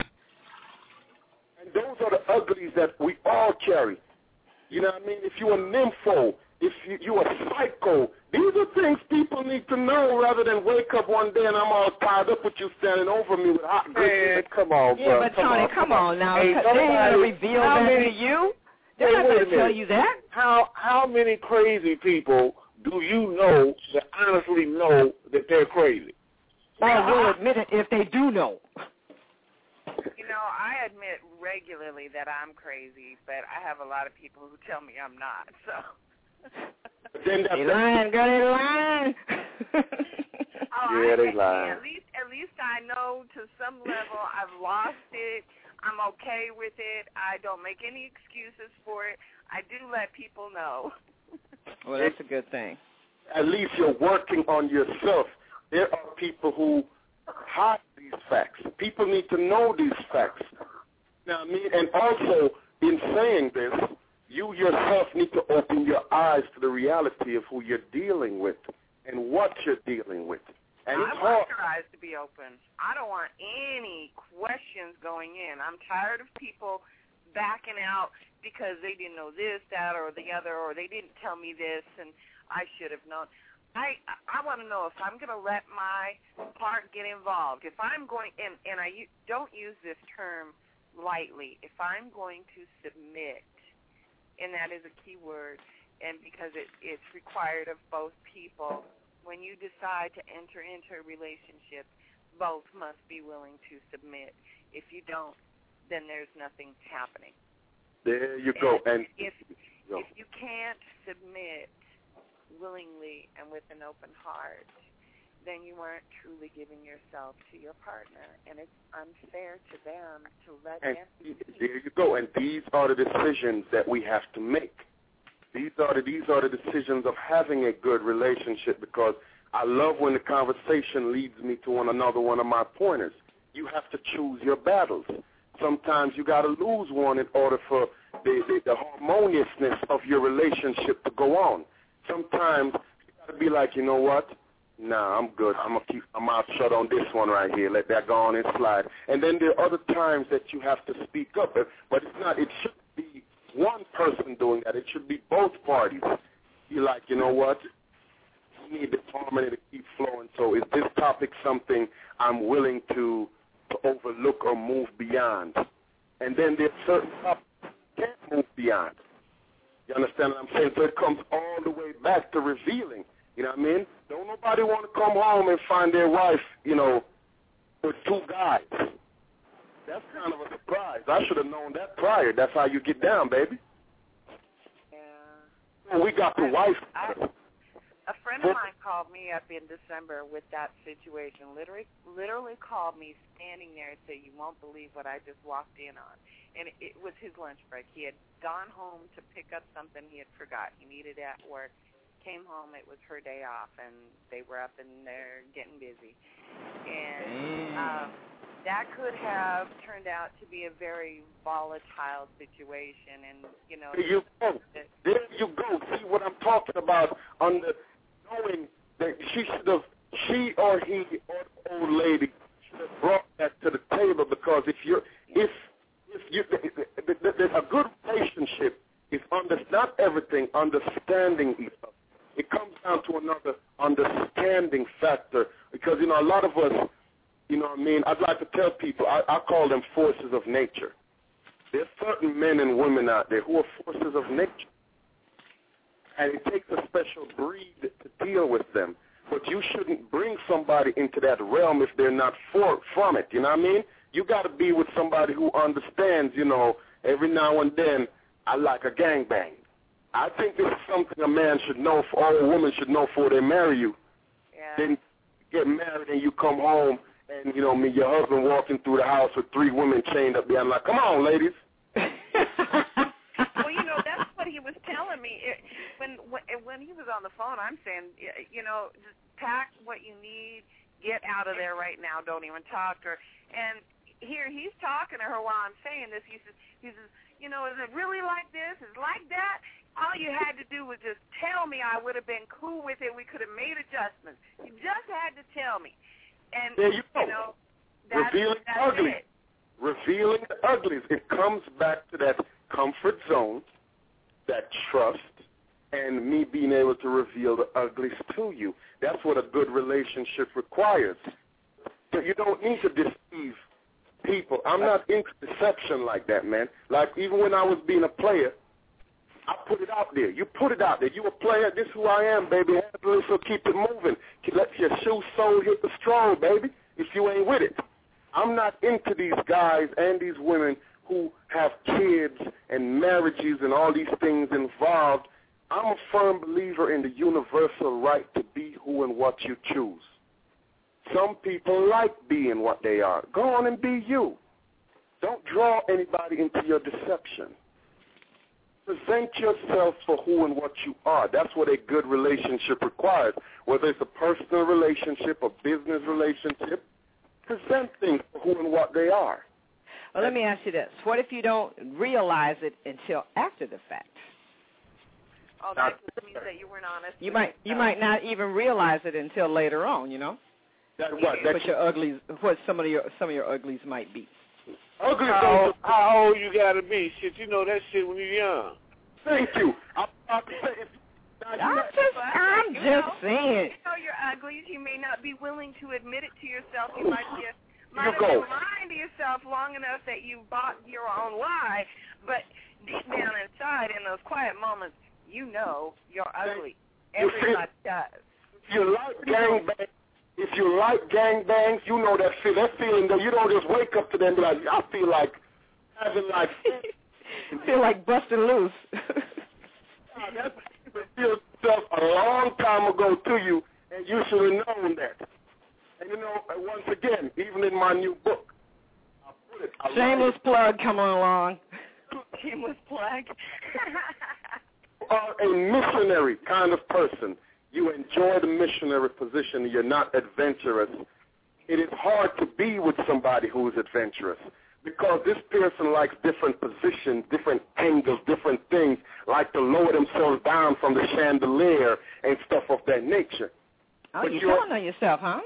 S3: And those are the uglies that we all carry. You know what I mean? If you're a nympho, if you, you're a psycho, these are things people need to know rather than wake up one day and I'm all tied up with you standing over me with hot
S4: Man, come on,
S5: Yeah,
S4: bro.
S5: but
S4: come
S5: Tony,
S4: on,
S5: come on now.
S4: Hey,
S5: They ain't going to
S4: nobody-
S5: reveal
S4: how
S5: that
S4: many-
S5: to you. They're
S4: Hey,
S5: not
S4: wait
S5: going
S4: a
S5: to tell
S4: minute.
S5: you that.
S4: How how many crazy people do you know that honestly know that they're crazy?
S5: Or will admit it if they do know.
S6: You know, I admit regularly that I'm crazy, but I have a lot of people who tell me I'm not. So.
S3: Then that's
S5: They lying, girl, they lying.
S6: Oh,
S4: Yeah,
S6: I,
S4: they lying.
S6: At least, at least I know to some level I've lost it. I'm okay with it. I don't make any excuses for it. I do let people know.
S5: Well, that's a good thing.
S3: At least you're working on yourself. There are people who hide these facts. People need to know these facts. Now, I mean, and also in saying this, you yourself need to open your eyes to the reality of who you're dealing with and what you're dealing with. And
S6: I
S3: it's
S6: want
S3: hard.
S6: your eyes to be open. I don't want any questions going in. I'm tired of people backing out because they didn't know this, that, or the other, or they didn't tell me this, and I should have known. I I want to know if I'm going to let my heart get involved. If I'm going, and, and I u- don't use this term lightly, if I'm going to submit, and that is a key word, and because it, it's required of both people, when you decide to enter into a relationship, both must be willing to submit. If you don't, then there's nothing happening.
S3: There you go. And
S6: if
S3: go.
S6: if you can't submit willingly and with an open heart, then you aren't truly giving yourself to your partner, and it's unfair to them to let
S3: And
S6: them.
S3: there you go. And these are the decisions that we have to make. These are the these are the decisions of having a good relationship, because I love when the conversation leads me to one another one of my pointers. You have to choose your battles. Sometimes you got to lose one in order for the, the, the harmoniousness of your relationship to go on. Sometimes you got to be like, you know what? Nah, I'm good. I'm going to keep my mouth shut on this one right here. Let that go on and slide. And then there are other times that you have to speak up. But, but it's not, it shouldn't be one person doing that. It should be both parties. You're like, you know what? We need this harmony to keep flowing. So is this topic something I'm willing to, to overlook or move beyond? And then there's certain topics you can't move beyond. You understand what I'm saying? So it comes all the way back to revealing. You know what I mean? Don't nobody want to come home and find their wife, you know, with two guys. That's kind of a surprise. I should have known that prior. That's how you get down, baby.
S6: Yeah.
S3: Well, we got the wife.
S6: I, a friend of mine called me up in December with that situation. Literally, literally called me standing there and said, "You won't believe what I just walked in on." And it, it was his lunch break. He had gone home to pick up something he had forgot. He needed at work. Came home, it was her day off, and they were up in there getting busy. And um, that could have turned out to be a very volatile situation. And, you know,
S3: There you go. There you go. See what I'm talking about? Under knowing that she should have, she or he or the old lady should have brought that to the table, because if you're, if, if you, the, the, the, a good relationship is under, not everything, understanding each other. It comes down to another understanding factor, because, you know, a lot of us, you know what I mean, I'd like to tell people, I, I call them forces of nature. There's certain men and women out there who are forces of nature, and it takes a special breed to deal with them. But you shouldn't bring somebody into that realm if they're not for, from it, you know what I mean? You got to be with somebody who understands, you know, every now and then, I like a gangbang. I think this is something a man should know, for, or a woman should know before they marry you.
S6: Yeah.
S3: Then get married and you come home and, you know, me, your husband walking through the house with three women chained up there. I'm like, come on, ladies.
S6: Well, you know, that's what he was telling me. It, when, when when he was on the phone, I'm saying, you know, just pack what you need, get out of there right now, don't even talk to her. And here he's talking to her while I'm saying this. He says, he says, you know, is it really like this? Is it like that? All you had to do was just tell me. I would have been cool with it. We could have made adjustments. You just had to tell me. And,
S3: there you, go.
S6: you know, that's,
S3: revealing
S6: that's
S3: the ugly.
S6: it.
S3: Revealing the uglies. It comes back to that comfort zone, that trust, and me being able to reveal the uglies to you. That's what a good relationship requires. But you don't need to deceive people. I'm not into deception like that, man. Like, even when I was being a player, I put it out there. You put it out there. You a player. This is who I am, baby. Handle it, so keep it moving. Let your shoe sole hit the straw, baby, if you ain't with it. I'm not into these guys and these women who have kids and marriages and all these things involved. I'm a firm believer in the universal right to be who and what you choose. Some people like being what they are. Go on and be you. Don't draw anybody into your deception. Present yourself for who and what you are. That's what a good relationship requires. Whether it's a personal relationship, a business relationship, present things for who and what they are.
S5: Well, let me ask you this. What if you don't realize it until after the fact?
S6: Oh, that just means that you weren't honest.
S5: You might you might not even realize it until later on, you know?
S3: That what?
S5: What your uglies, what some of your some of your uglies might be.
S3: Ugly.
S4: How, how old you gotta be? Shit, you know that shit when you're young.
S3: Thank you. I'm about to say, if,
S5: I'm just, I'm
S6: you
S5: just
S6: know,
S5: saying.
S6: You know you're ugly. You may not be willing to admit it to yourself. You might be, might
S3: You
S6: have
S3: go.
S6: been lying to yourself long enough that you bought your own lie, but deep down inside, in those quiet moments, you know you're ugly.
S3: You
S6: Everybody does.
S3: If you like gangbangs, if you like gangbangs, you know that feel, that feeling that you don't just wake up to them and be like, I feel like having like
S5: feel like busting loose.
S3: That feels stuff a long time ago to you, and you should have known that. And you know, once again, even in my new book, I put it. I
S5: Shameless plug coming along.
S6: Shameless plug.
S3: You are a missionary kind of person. You enjoy the missionary position. You're not adventurous. It is hard to be with somebody who is adventurous because this person likes different positions, different angles, different things, like to lower themselves down from the chandelier and stuff of that nature.
S5: Oh,
S3: But
S5: you're
S3: you're-
S5: telling on yourself, huh?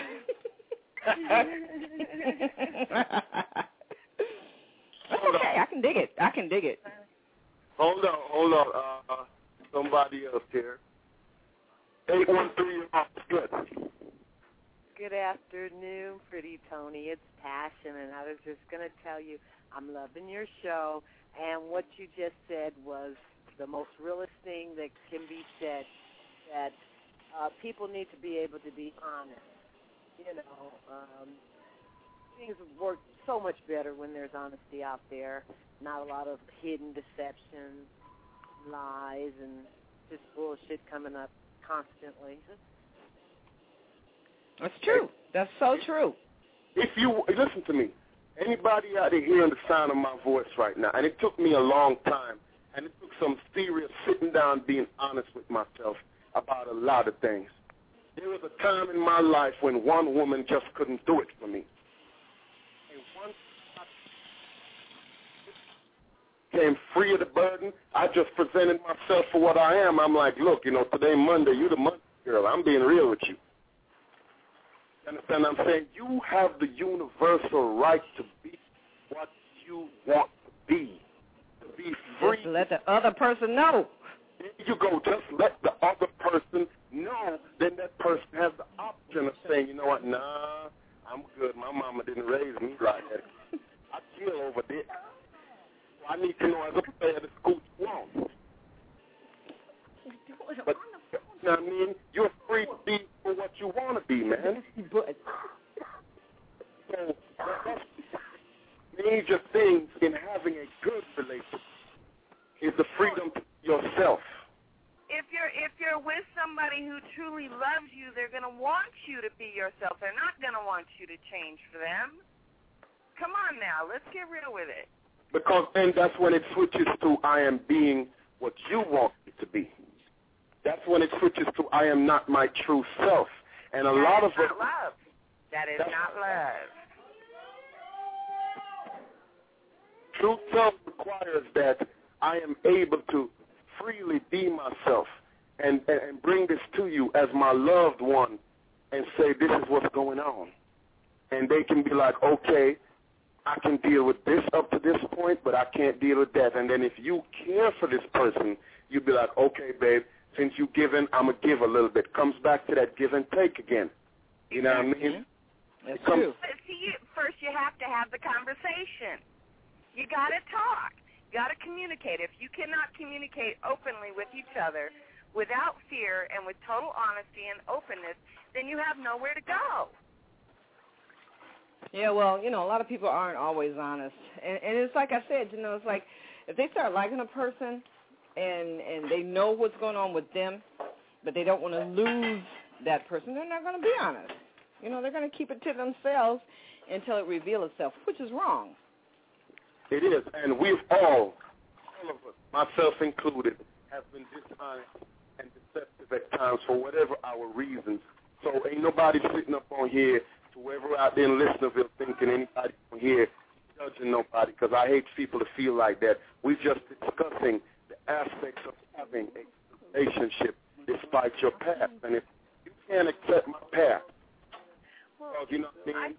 S5: That's okay. I can dig it. I can dig it.
S3: Hold on, hold on. Uh, somebody else here. eight one three, good.
S7: Good afternoon, Pretty Tony. It's Passion, and I was just going to tell you I'm loving your show, and what you just said was the most realest thing that can be said, that uh, people need to be able to be honest. You know, um, things work so much better when there's honesty out there, not a lot of hidden deception, lies, and just bullshit coming up constantly.
S5: That's true. That's so true.
S3: If you listen to me, anybody out there hearing the sound of my voice right now, and it took me a long time, and it took some serious sitting down, being honest with myself about a lot of things. There was a time in my life when one woman just couldn't do it for me. And once I came free of the burden, I just presented myself for what I am. I'm like, look, you know, today Monday, you the Monday girl. I'm being real with you. You understand what I'm saying? You have the universal right to be what you want to be, to be free.
S5: Just let the other person know.
S3: There you go. Just let the other person know. Then that person has the option of saying, you know what, nah, I'm good. My mama didn't raise me like that. I chill over there. I need to know as a player the school you want. But, you know what I mean? You're free to be for what you want to be, man.
S5: But
S3: So that's major things in having a good relationship is the freedom to be yourself.
S6: you, they're going to want you to be yourself. They're not going to want you to change for them. Come on now, let's get real with it.
S3: Because then that's when it switches to I am being what you want me to be. That's when it switches to I am not my true self. And a
S6: that
S3: lot
S6: is
S3: of
S6: not
S3: it,
S6: love. That is not love.
S3: True self requires that I am able to freely be myself and, and, and bring this to you as my loved one and say this is what's going on. And they can be like, okay, I can deal with this up to this point, but I can't deal with that. And then if you care for this person, you'd be like, okay, babe, since you've given, I'm going to give a little bit. Comes back to that give and take again. You know what I mean?
S5: That's
S3: comes,
S5: true.
S6: But see, you, first you have to have the conversation. You got to talk. You got to communicate. If you cannot communicate openly with each other without fear and with total honesty and openness, then you have nowhere to go.
S5: Yeah, well, you know, a lot of people aren't always honest. And, and it's like I said, you know, it's like if they start liking a person and, and they know what's going on with them, but they don't want to lose that person, they're not going to be honest. You know, they're going to keep it to themselves until it reveals itself, which is wrong.
S3: It is, and we've all, all of us, myself included, have been dishonest and deceptive at times for whatever our reasons. So ain't nobody sitting up on here, to whoever out there in Listenerville thinking anybody on here judging nobody, because I hate people to feel like that. We're just discussing the aspects of having a relationship despite your past. And if you can't accept my past, because, you know what I mean?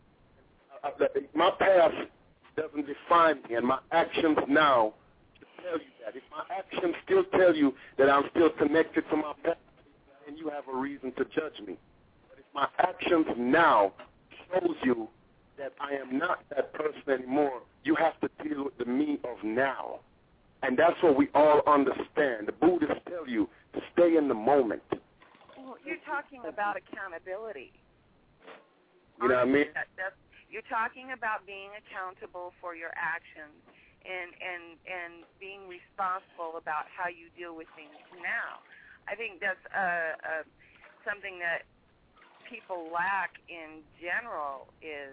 S3: I, I, my past doesn't define me, and my actions now tell you that. If my actions still tell you that I'm still connected to my past, then you have a reason to judge me. But if my actions now shows you that I am not that person anymore, you have to deal with the me of now. And that's what we all understand. The Buddhists tell you to stay in the moment.
S6: Well, you're talking about accountability.
S3: You know what I mean?
S6: That, that's, You're talking about being accountable for your actions and, and and being responsible about how you deal with things now. I think that's uh, uh, something that people lack in general is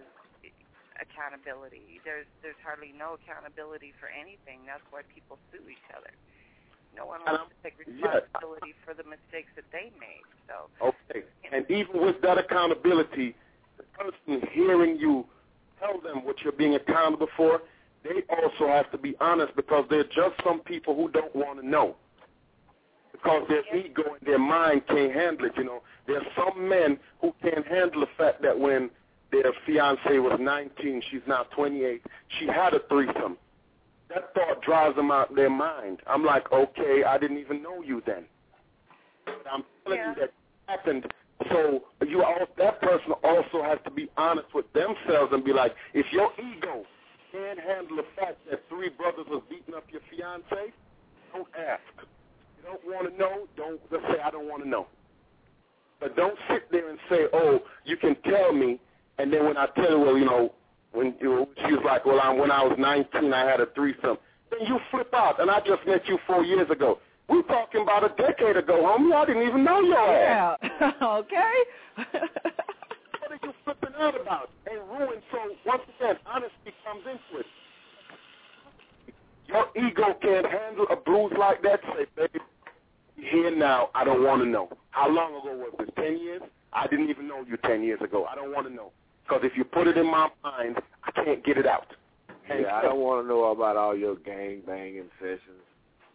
S6: accountability. There's there's hardly no accountability for anything. That's why people sue each other. No one wants to take responsibility yeah. for the mistakes that they made. So
S3: okay, and even with that accountability, the person hearing you tell them what you're being accountable for, they also have to be honest, because there are just some people who don't want to know. Because their ego and their mind can't handle it, you know. There are some men who can't handle the fact that when their fiancée was nineteen, she's now twenty-eight, she had a threesome. That thought drives them out of their mind. I'm like, okay, I didn't even know you then. But I'm telling
S6: yeah.
S3: you that happened. So you all, that person also has to be honest with themselves and be like, if your ego can't handle the fact that three brothers was beating up your fiancé, don't ask. You don't want to know, don't just say, I don't want to know. But don't sit there and say, oh, you can tell me, and then when I tell you, well, you know, when you, she was like, well, I, when I was nineteen, I had a threesome. Then you flip out, and I just met you four years ago. We're talking about a decade ago, homie. I didn't even know your ass.
S5: Yeah. Okay.
S3: What are you flipping out about? And ruin. So once again, honesty comes into it. Your ego can't handle a bruise like that. Say, baby, here now. I don't want to know. How long ago was this? Ten years? I didn't even know you ten years ago. I don't want to know. Because if you put it in my mind, I can't get it out.
S4: And yeah, I don't want to know about all your gang banging sessions.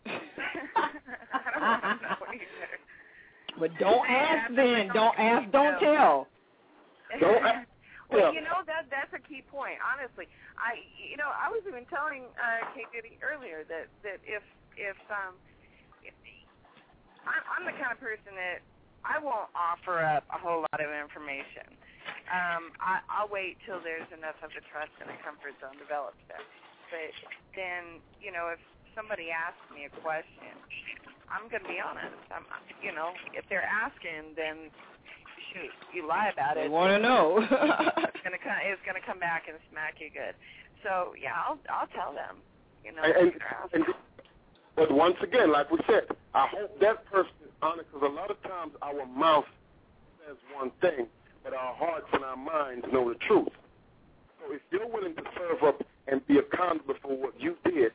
S6: I don't know either.
S5: But don't ask then. Don't ask, don't tell.
S3: Don't ask.
S6: Well, you know, that that's a key point, honestly. I you know, I was even telling uh Kate Diddy earlier that, that if if um if I'm, I'm the kind of person that I won't offer up a whole lot of information. Um, I, I'll wait till there's enough of a trust and a comfort zone developed there. But then, you know, if somebody asks me a question, I'm going to be honest. I'm, you know, if they're asking, then shoot, you lie about it.
S5: They want to know.
S6: it's going to come. It's going to come back and smack you good. So yeah, I'll I'll tell them. You know,
S3: and,
S6: and,
S3: and, but once again, like we said, I hope that person is honest, because a lot of times our mouth says says one thing, but our hearts and our minds know the truth. So if you're willing to serve up and be accountable for what you did,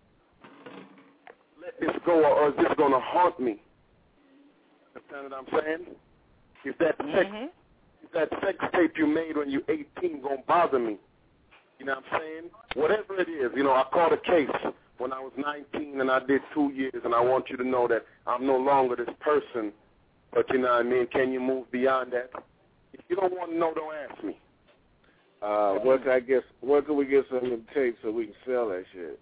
S3: let this go, or is this going to haunt me? Understand what I'm saying? If that sex,
S5: Mm-hmm.
S3: if that sex tape you made when you're eighteen going to bother me, you know what I'm saying? Whatever it is, you know, I caught a case when I was nineteen and I did two years, and I want you to know that I'm no longer this person, but you know what I mean? Can you move beyond that? If you don't want to know, don't ask me.
S4: Uh, where can I get? Where can we get some of them tapes so we can sell that shit?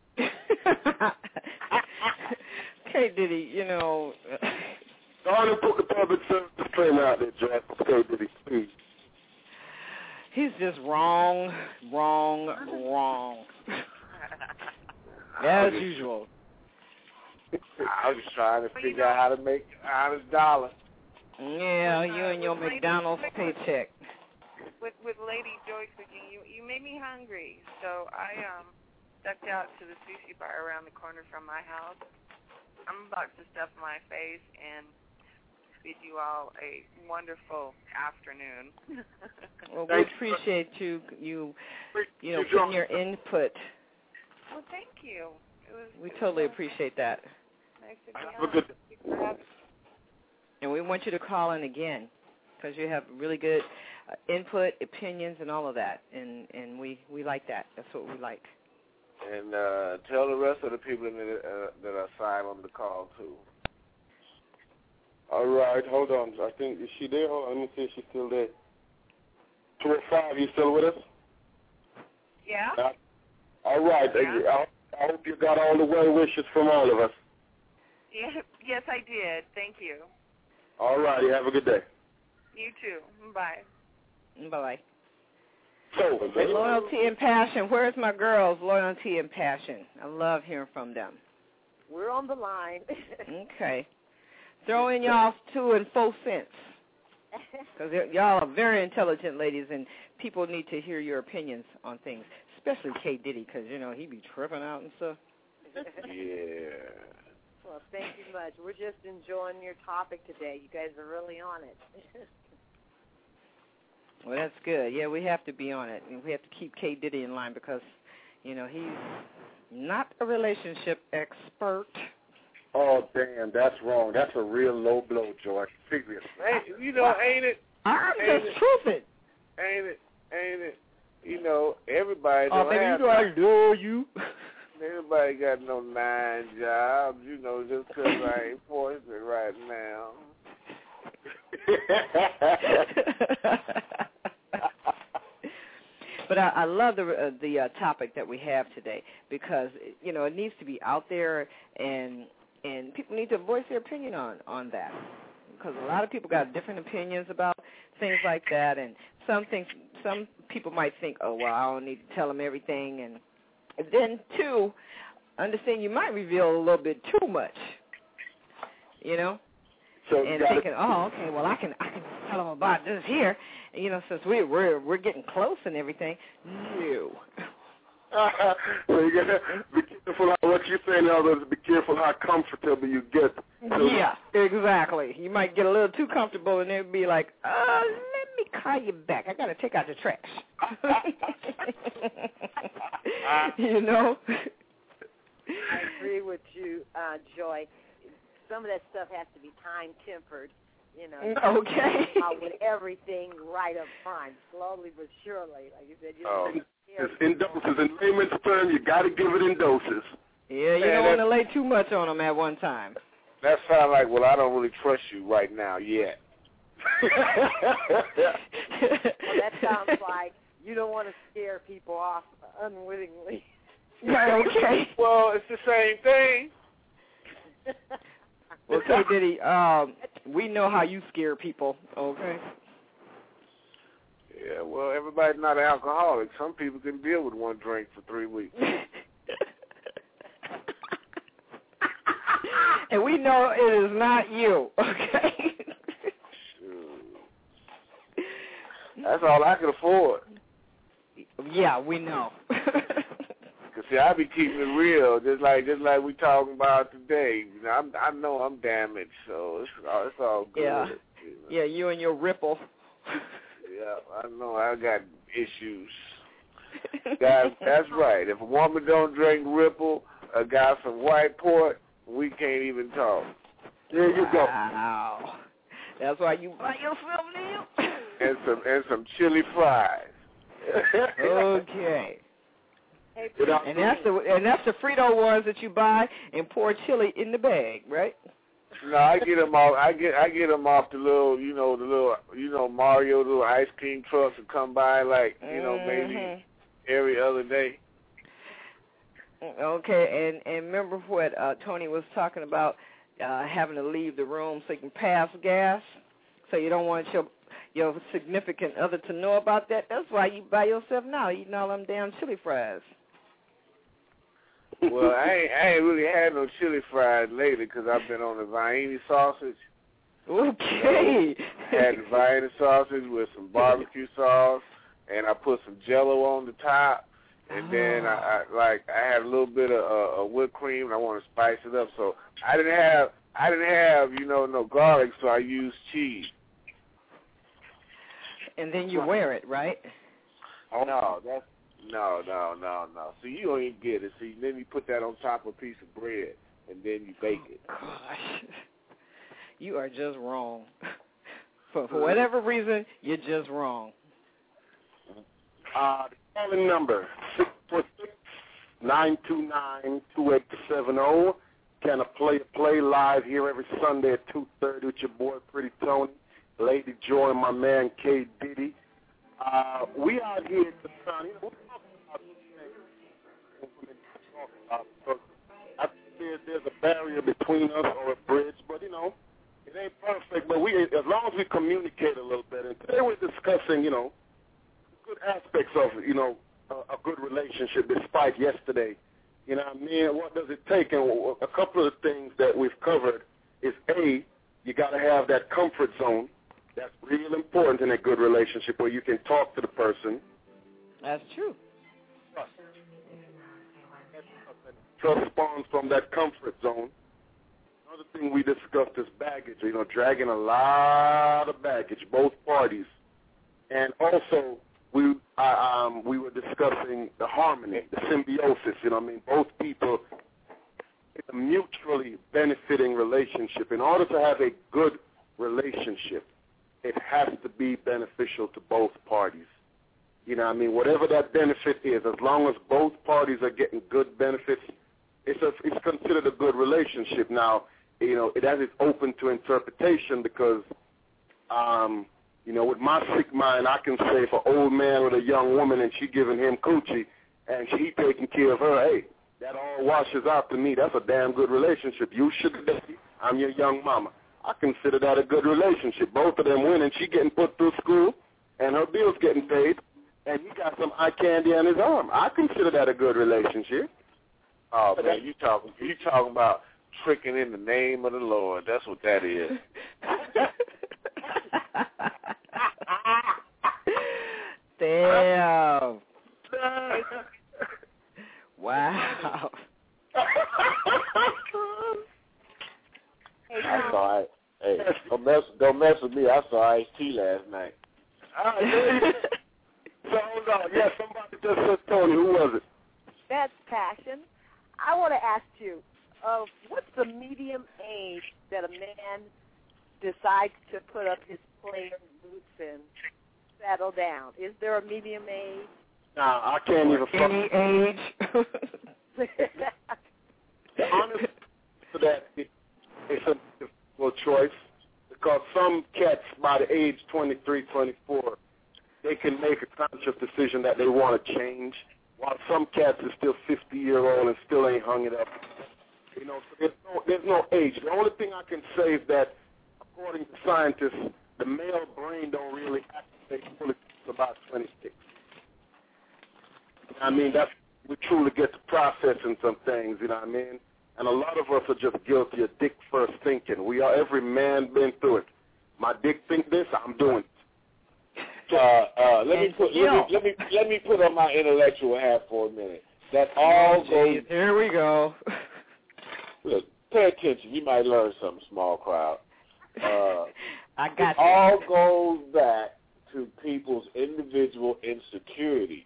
S5: K. Diddy, you know.
S3: Go on and put the public service disclaimer out there, Jack. K. Diddy, please.
S5: He's just wrong, wrong, wrong. As usual.
S4: I was just trying to figure out how to make an honest dollar.
S5: Yeah, you and your McDonald's paycheck.
S6: With with Lady Joy cooking, you you made me hungry, so I um stepped out to the sushi bar around the corner from my house. I'm about to stuff my face and bid you all a wonderful afternoon.
S5: Well, we appreciate you you you know putting your input.
S6: Well, thank you. It was,
S5: We
S6: it
S5: totally
S6: was
S5: appreciate that.
S6: nice to be
S3: Have
S6: on.
S3: a good-
S6: Thank you for having me.
S5: And we want you to call in again because you have really good uh, input, opinions, and all of that. And and we, we like that. That's what we like.
S4: And uh, tell the rest of the people that, uh, that are signed on the call, too.
S3: All right, hold on. I think, is she there? Hold on, let me see if she's still there. two oh five, you still with us?
S6: Yeah?
S3: Uh, all right.
S6: Yeah.
S3: I, I hope you got all the well wishes from all of us.
S6: Yeah. Yes, I did. Thank you.
S3: All righty, have a good day.
S6: You too. Bye.
S5: Bye-bye.
S3: So,
S5: Loyalty and passion. Where's my girls? Loyalty and passion. I love hearing from them.
S7: We're on the line.
S5: Okay. Throw in y'all two and four cents. Because y'all are very intelligent ladies, and people need to hear your opinions on things, especially K. Diddy, because, you know, he be tripping out and stuff.
S4: Yeah.
S7: Well, thank you much. We're just enjoying your topic today. You guys are really on it.
S5: Well, that's good. Yeah, we have to be on it. And we have to keep K. Diddy in line because, you know, he's not a relationship expert.
S3: oh, damn, that's wrong. That's a real low blow, George. Seriously.
S4: Ain't, you know, ain't it?
S5: I'm
S4: Ain't
S5: just
S4: it?
S5: truthing.
S4: Ain't it? Ain't it? You know, everybody
S5: Oh,
S4: don't
S5: baby, you
S4: have
S5: know I love you.
S4: Everybody got no nine jobs, you know, just 'cause I ain't forced it right now.
S5: But I, I love the uh, the uh, topic that we have today because, you know, it needs to be out there and and people need to voice their opinion on, on that because a lot of people got different opinions about things like that, and some things, some people might think, oh, well, I don't need to tell them everything, and And then, two, understand you might reveal a little bit too much, you know,
S3: So
S5: and
S3: you
S5: thinking, oh, okay, well, I can I can tell them about this here, you know, since we, we're we're getting close and everything. No.
S3: so you gotta be careful how, what you say now, is be careful how comfortable you get. So
S5: Yeah, exactly. You might get a little too comfortable, and they'd be like, uh, let me call you back. I got to take out the trash. You know?
S7: I agree with you, uh, Joy. Some of that stuff has to be time-tempered, you know.
S5: Okay.
S7: Uh, with everything right up front, slowly but surely. Like you said, you
S3: Oh.
S7: know,
S3: It's in doses. In layman's term, you got to give it in doses.
S5: Yeah, you
S4: Man,
S5: don't want to
S4: that-
S5: lay too much on them at one time.
S4: That sounds like, well, I don't really trust you right now yet.
S7: well, that sounds like you don't want to scare people off unwittingly.
S5: Yeah, okay.
S4: Well, it's the same thing.
S5: Well, K. Diddy, um, we know how you scare people, okay?
S4: Yeah, well, everybody's not an alcoholic. Some people can deal with one drink for three weeks.
S5: And we know it is not you, okay?
S4: Shoot. That's all I can afford.
S5: Yeah, we know.
S4: Cause see, I be keeping it real, just like just like we talking about today. You know, I'm, I know I'm damaged, so it's all it's all good.
S5: Yeah.
S4: You know?
S5: Yeah, you and your Ripple.
S4: Yeah, I know. I got issues. Guys, that's right. If a woman don't drink Ripple, a guy from Whiteport, we can't even talk.
S3: There you go.
S5: Wow. That's why you buy yourself Neil.
S4: And some and some chili fries.
S5: Okay.
S7: Hey,
S5: And that's the and that's the Frito ones that you buy and pour chili in the bag, right?
S4: No, I get them off. I get I get them off the little, you know, the little, you know, Mario little ice cream trucks that come by like, you know, maybe
S5: Mhm.
S4: every other day.
S5: Okay, and and remember what uh, Tony was talking about, uh, having to leave the room so you can pass gas, so you don't want your your significant other to know about that. That's why you by yourself now eating all them damn chili fries.
S4: Well, I ain't I ain't really had no chili fries lately because I've been on the Vienna sausage.
S5: Okay.
S4: I had the Vienna sausage with some barbecue sauce, and I put some Jello on the top, and then I, I like I had a little bit of uh, uh, whipped cream, and I want to spice it up. So I didn't have I didn't have you know no garlic, so I used cheese.
S5: And then you wear it, right?
S4: No, that's no, no, no, no. So you don't even get it. See, then you put that on top of a piece of bread, and then you bake it.
S5: Gosh, you are just wrong. For, for whatever reason, you're just wrong.
S3: Uh, the calling number, six four six, nine two nine, two eight seven zero. Can I play a play live here every Sunday at two thirty with your boy, Pretty Tony, Lady Joy, and my man, K. Diddy. Uh, we out here at the sun. You know, we're talking about things talk about, because I think there, there's a barrier between us or a bridge, but, you know, it ain't perfect. But we, as long as we communicate a little bit, and today we're discussing, you know, good aspects of, you know, a, a good relationship despite yesterday. You know what I mean? What does it take? And a couple of the things that we've covered is, A, you got to have that comfort zone. That's real important in a good relationship where you can talk to the person.
S5: That's true.
S3: Trust. Trust spawns from that comfort zone. Another thing we discussed is baggage, you know, dragging a lot of baggage, both parties. And also, we uh, um, we were discussing the harmony, the symbiosis, you know what I mean? Both people in a mutually benefiting relationship. In order to have a good relationship, it has to be beneficial to both parties. You know what I mean? Whatever that benefit is, as long as both parties are getting good benefits, it's a, it's considered a good relationship. Now, you know, that is open to interpretation because, um, you know, with my sick mind, I can say if an old man with a young woman and she giving him coochie and she taking care of her, hey, that all washes out to me. That's a damn good relationship. You sugar daddy, I'm your young mama. I consider that a good relationship. Both of them winning. She getting put through school, and her bills getting paid, and he got some eye candy on his arm. I consider that a good relationship.
S4: Oh man, you talking you talking about tricking in the name of the Lord? That's what that is.
S5: Damn. Wow.
S4: I saw it. Hey, don't mess, don't mess with me. I saw Ice-T last night.
S3: All right, so hold on. Yeah, somebody just said Tony. Who was it?
S7: That's Passion. I want to ask you, uh, what's the medium age that a man decides to put up his player boots and settle down? Is there a medium age?
S3: Nah, I can't even.
S5: Any age.
S3: The honest for that, it, it's a difficult choice because some cats by the age twenty-three, twenty-four, they can make a conscious decision that they want to change, while some cats are still fifty-year-old and still ain't hung it up. You know, so there's no, there's no age. The only thing I can say is that, according to scientists, the male brain don't really activate fully until about twenty-six. I mean, that's we truly get to processing some things, you know what I mean? And a lot of us are just guilty of dick first thinking. We are, every man been through it. My dick think this, I'm doing it.
S4: Uh, uh, let me put let me, let me let me put on my intellectual hat for a minute. That all goes.
S5: Here we go.
S4: Look, pay attention. You might learn something, small crowd. Uh,
S5: I got
S4: it
S5: you.
S4: all goes back to people's individual insecurities.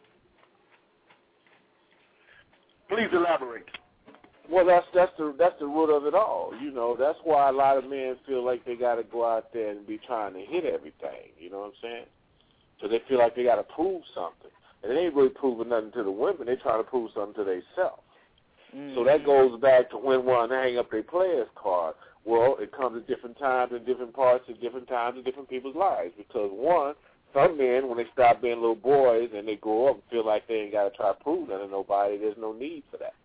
S3: Please elaborate.
S4: Well, that's that's the that's the root of it all. You know, that's why a lot of men feel like they got to go out there and be trying to hit everything. You know what I'm saying? So they feel like they got to prove something, and they ain't really proving nothing to the women. They trying to prove something to themselves. Mm-hmm. So that goes back to when one hang up their players card. Well, it comes at different times in different parts at different times in different people's lives. Because one, some men, when they stop being little boys and they grow up and feel like they ain't got to try to prove nothing to nobody, there's no need for that.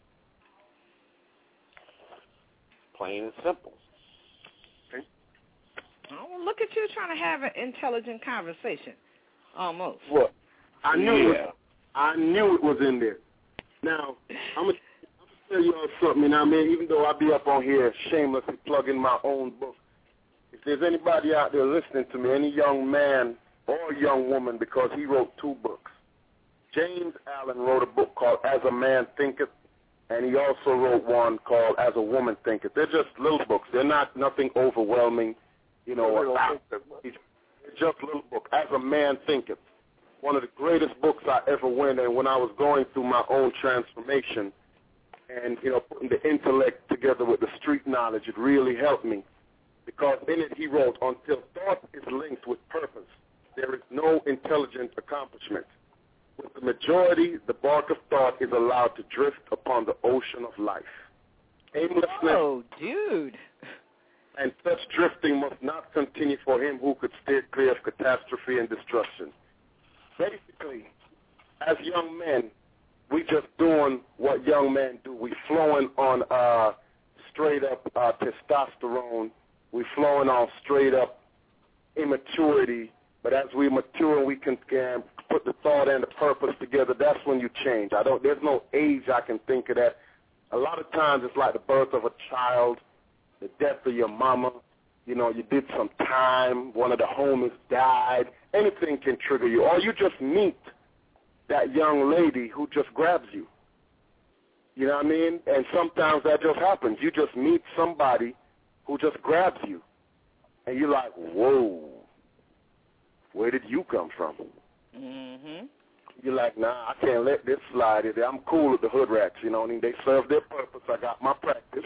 S4: Plain and simple.
S5: Okay. Oh, well, look at you trying to have an intelligent conversation. Almost.
S3: What? I knew
S4: yeah.
S3: it. I knew it was in there. Now, I'm going to tell you all something, you know what I mean? Even though I be up on here shamelessly plugging my own book, if there's anybody out there listening to me, any young man or young woman, because he wrote two books. James Allen wrote a book called As a Man Thinketh, and he also wrote one called As a Woman Thinketh. They're just little books. They're not nothing overwhelming, you know. It's just little book. As a Man Thinketh. One of the greatest books I ever read, and when I was going through my own transformation, and, you know, putting the intellect together with the street knowledge, it really helped me. Because in it he wrote, until thought is linked with purpose, there is no intelligent accomplishment. With the majority, the bark of thought is allowed to drift upon the ocean of life. Aimlessness.
S5: Oh, dude.
S3: And such drifting must not continue for him who could steer clear of catastrophe and destruction. Basically, as young men, we just doing what young men do. We flowing on uh, straight up uh, testosterone. We flowing on straight up immaturity. But as we mature, we can um, put the thought and the purpose together. That's when you change. I don't. There's no age I can think of that. A lot of times it's like the birth of a child, the death of your mama. You know, you did some time. One of the homies died. Anything can trigger you. Or you just meet that young lady who just grabs you. You know what I mean? And sometimes that just happens. You just meet somebody who just grabs you. And you're like, whoa, where did you come from?
S5: Mm-hmm.
S3: You're like, nah, I can't let this slide. I'm cool with the hood rats, you know what I mean? They serve their purpose. I got my practice.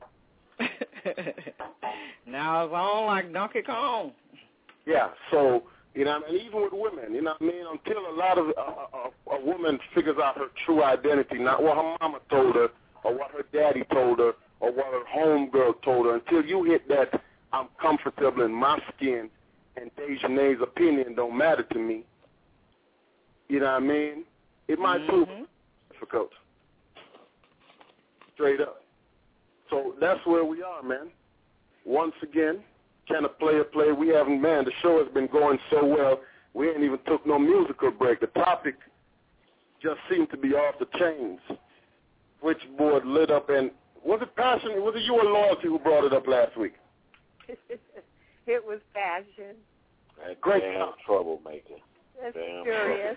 S5: Now it's on like Donkey Kong.
S3: Yeah, so, you know what I mean? Even with women, you know what I mean? Until a lot of uh, a, a woman figures out her true identity, not what her mama told her or what her daddy told her or what her homegirl told her, until you hit that I'm comfortable in my skin and Dejanay's opinion don't matter to me, you know what I mean? It might
S5: mm-hmm.
S3: prove difficult. Straight up. So that's where we are, man. Once again, Can a Player Play? We haven't, man, the show has been going so well, we ain't even took no musical break. The topic just seemed to be off the chains. Switchboard lit up, and was it Passion? Was it you or Loyalty who brought it up last week?
S7: It was Passion.
S4: That
S3: Great
S4: damn
S3: job.
S4: troublemaker.
S7: That's
S4: Damn
S7: curious.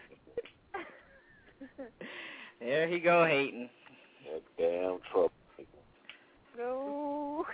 S5: There he go hating.
S4: That damn troublemaker.
S7: No.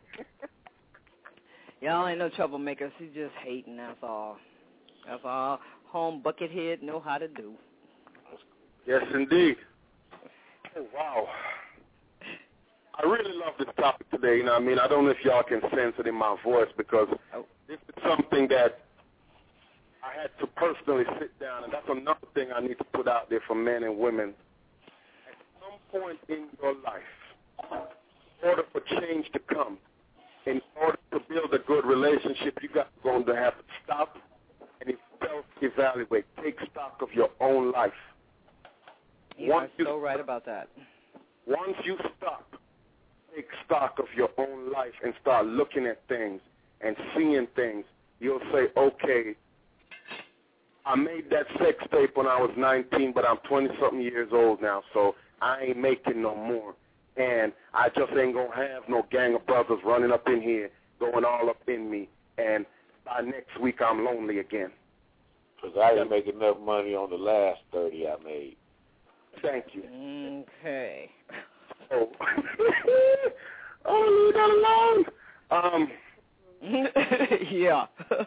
S5: Y'all ain't no troublemakers. He's just hating, that's all. That's all home buckethead know how to do.
S3: Yes, indeed. Oh, wow. I really love this topic today, you know what I mean? I don't know if y'all can sense it in my voice because
S5: oh.
S3: this is something that I had to personally sit down, and that's another thing I need to put out there for men and women. At some point in your life, in order for change to come, in order to build a good relationship, you got going to have to stop and self-evaluate. Take stock of your own life.
S5: You
S3: once
S5: are
S3: you
S5: so right about that.
S3: Once you stop, take stock of your own life and start looking at things and seeing things, you'll say, okay, I made that sex tape when I was nineteen, but I'm twenty-something years old now, so I ain't making no more. And I just ain't going to have no gang of brothers running up in here, going all up in me, and by next week I'm lonely again.
S4: Because I didn't make enough money on the last thirty I made.
S3: Thank you.
S5: Okay.
S3: Oh, oh leave that alone. Um,
S5: Yeah.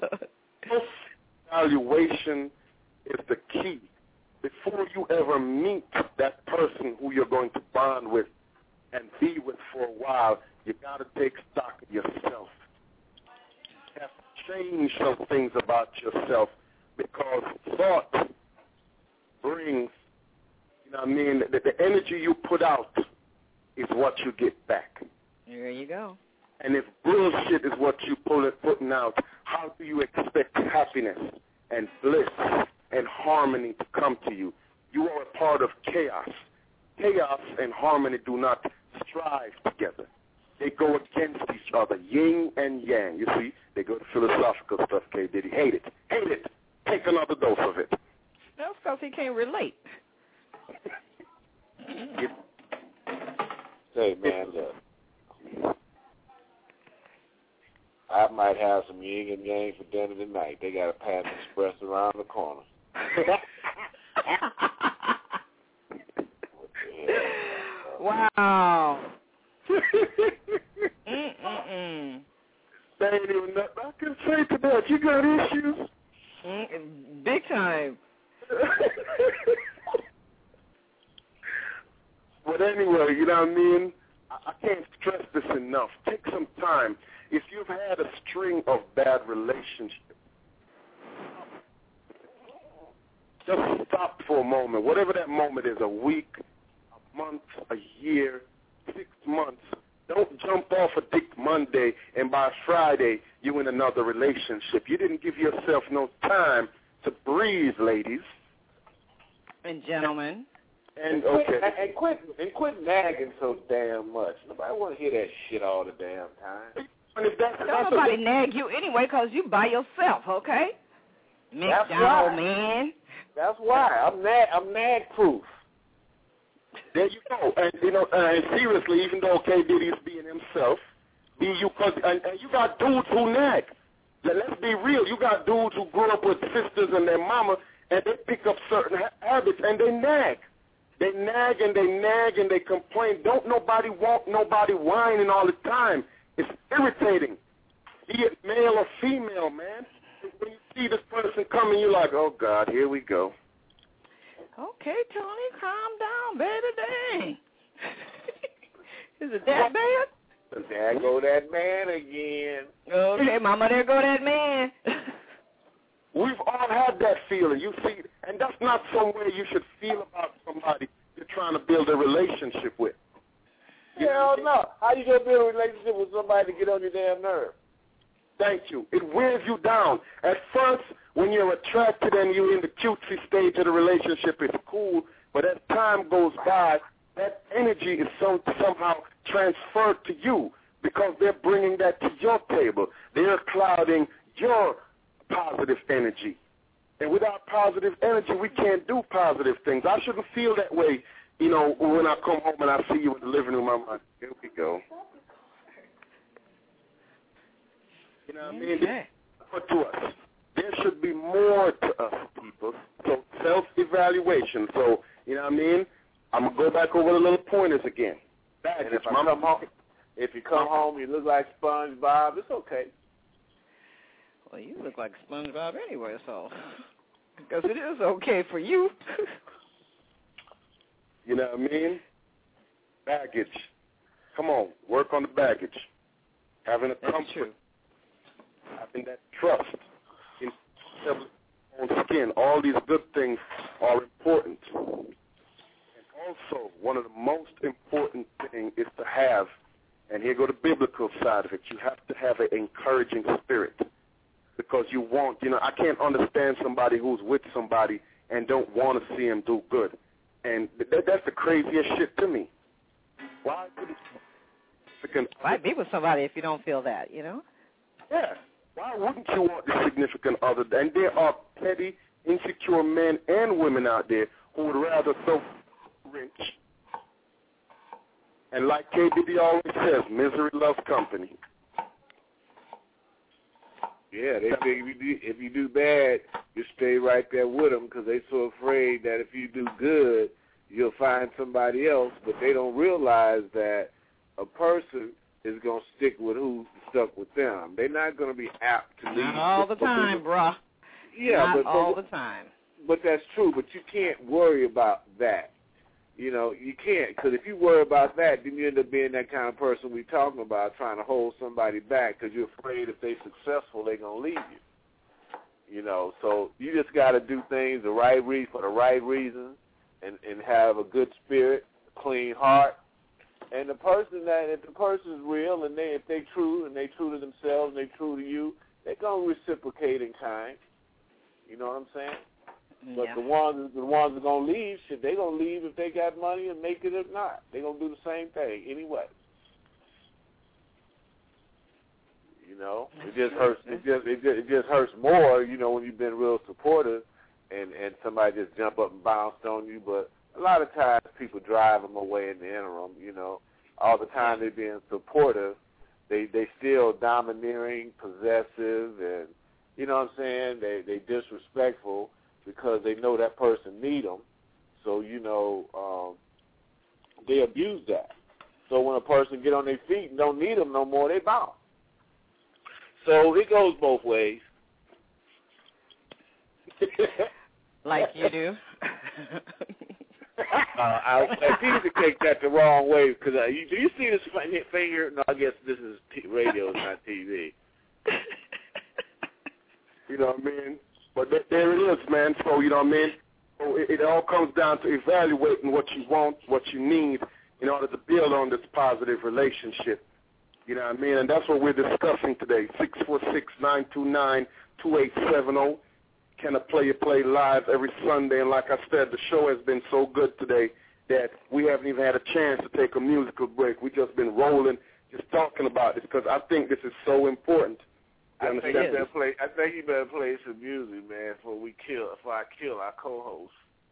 S3: Evaluation is the key. Before you ever meet that person who you're going to bond with and be with for a while, you got to take stock of yourself. You have to change some things about yourself because thought brings, you know what I mean, the, the energy you put out is what you get back.
S5: There you go.
S3: And if bullshit is what you pull it, putting out, how do you expect happiness and bliss and harmony to come to you? You are a part of chaos. Chaos and harmony do not strive together. They go against each other, yin and yang. You see, they go to philosophical stuff, K. Diddy. Hate it. Hate it. Take another dose of it.
S5: That's because he can't relate.
S3: It,
S4: Say, man, look. I might have some yin and yang for dinner tonight. They got a Panda Express around the corner.
S5: Wow. Mm-mm-mm.
S3: That ain't even nothing I can say to that. You got issues?
S5: Mm, big time.
S3: But anyway, you know what I mean? I, I can't stress this enough. Take some time. If you've had a string of bad relationships, just stop for a moment. Whatever that moment is, a week, a month, a year, six months. Don't jump off a Dick Monday and by Friday you in another relationship. You didn't give yourself no time to breathe, ladies.
S5: And gentlemen.
S3: And okay.
S4: And, and quit and quit nagging so damn much. Nobody want to hear that shit all the damn time.
S3: And if that's,
S5: Don't
S3: that's
S5: nobody
S3: a,
S5: nag you anyway because you by yourself, okay?
S4: That's
S5: McDonald
S4: right.
S5: man.
S4: That's why I'm nag I'm nag proof.
S3: There you go. And you know, uh, and seriously, even though K. Diddy's being himself, be you cause and, and you got dudes who nag. Let, let's be real. You got dudes who grew up with sisters and their mama, and they pick up certain ha- habits and they nag. They nag and they nag and they complain. Don't nobody want nobody whining all the time. It's irritating. Be it male or female, man. When you see this person coming, you're like, oh, God, here we go.
S5: Okay, Tony, calm down, baby, dang. Is it that bad?
S4: There go that man again.
S5: Okay, mama, there go that man.
S3: We've all had that feeling. You see, and that's not some way you should feel about somebody you're trying to build a relationship with. You
S4: Hell no. How you going to build a relationship with somebody to get on your damn nerve?
S3: Thank you. It wears you down. At first, when you're attracted and you're in the cutesy stage of the relationship, it's cool. But as time goes by, that energy is so, somehow transferred to you because they're bringing that to your table. They're clouding your positive energy. And without positive energy, we can't do positive things. I shouldn't feel that way, you know, when I come home and I see you in the living room. I'm like, here we go. You know what I mean?
S5: Okay.
S3: But to us, there should be more to us, people. So self-evaluation. So, you know what I mean? I'm going to go back over the little pointers again.
S4: And if, I come home, if you come home, you look like SpongeBob, it's okay.
S5: Well, you look like SpongeBob anyway, so because it is okay for you.
S3: You know what I mean? Baggage. Come on, work on the baggage. Having a
S5: That's
S3: comfort.
S5: true.
S3: Having that trust in your own skin. All these good things are important. And also, one of the most important things is to have, and here go the biblical side of it, you have to have an encouraging spirit. Because you want, you know, I can't understand somebody who's with somebody and don't want to see him do good. And that, that's the craziest shit to me. Why would it?
S5: Why be with somebody if you don't feel that, you know?
S3: Yeah. Why wouldn't you want the significant other? And there are petty, insecure men and women out there who would rather throw rich. And like K B B always says, misery loves company.
S4: Yeah, they think if you do, if you do bad, you stay right there with them because they're so afraid that if you do good, you'll find somebody else. But they don't realize that a person is going to stick with who's stuck with them. They're not going to be apt to leave.
S5: Not all the time, bruh.
S4: Yeah,
S5: not
S4: but,
S5: all
S4: but,
S5: the time.
S4: But that's true. But you can't worry about that. You know, you can't, because if you worry about that, then you end up being that kind of person we talking about, trying to hold somebody back because you're afraid if they're successful, they're going to leave you. You know, so you just got to do things the right reason for the right reasons, and, and have a good spirit, a clean heart. And the person that, if the person's real and they, if they true and they true to themselves and they true to you, they're going to reciprocate in kind. You know what I'm saying? But
S5: yeah.
S4: the ones the ones that are going to leave, shit, they're going to leave if they got money and make it if not. They're going to do the same thing anyway. You know, it just hurts. It just, it just it just hurts more, you know, when you've been real supportive and, and somebody just jump up and bounced on you. But a lot of times people drive them away in the interim, you know. All the time they're being supportive, they they still domineering, possessive, and, you know what I'm saying, they they disrespectful, because they know that person need them. So, you know, um, they abuse that. So when a person get on their feet and don't need them no more, they bounce. So it goes both ways.
S5: Like you do.
S4: uh, I, I people can take that the wrong way, because uh, you, do you see this finger? No, I guess this is t- radio, it's not T V.
S3: You know what I mean? But th- there it is, man. So, you know what I mean? So it, it all comes down to evaluating what you want, what you need in order to build on this positive relationship. You know what I mean? And that's what we're discussing today. six four six, nine two nine, two eight seven zero. Can a player play live every Sunday? And like I said, the show has been so good today that we haven't even had a chance to take a musical break. We've just been rolling, just talking about this, because I think this is so important.
S4: I think, you better play, I think you better play some music, man, before we kill, before I kill our co-host.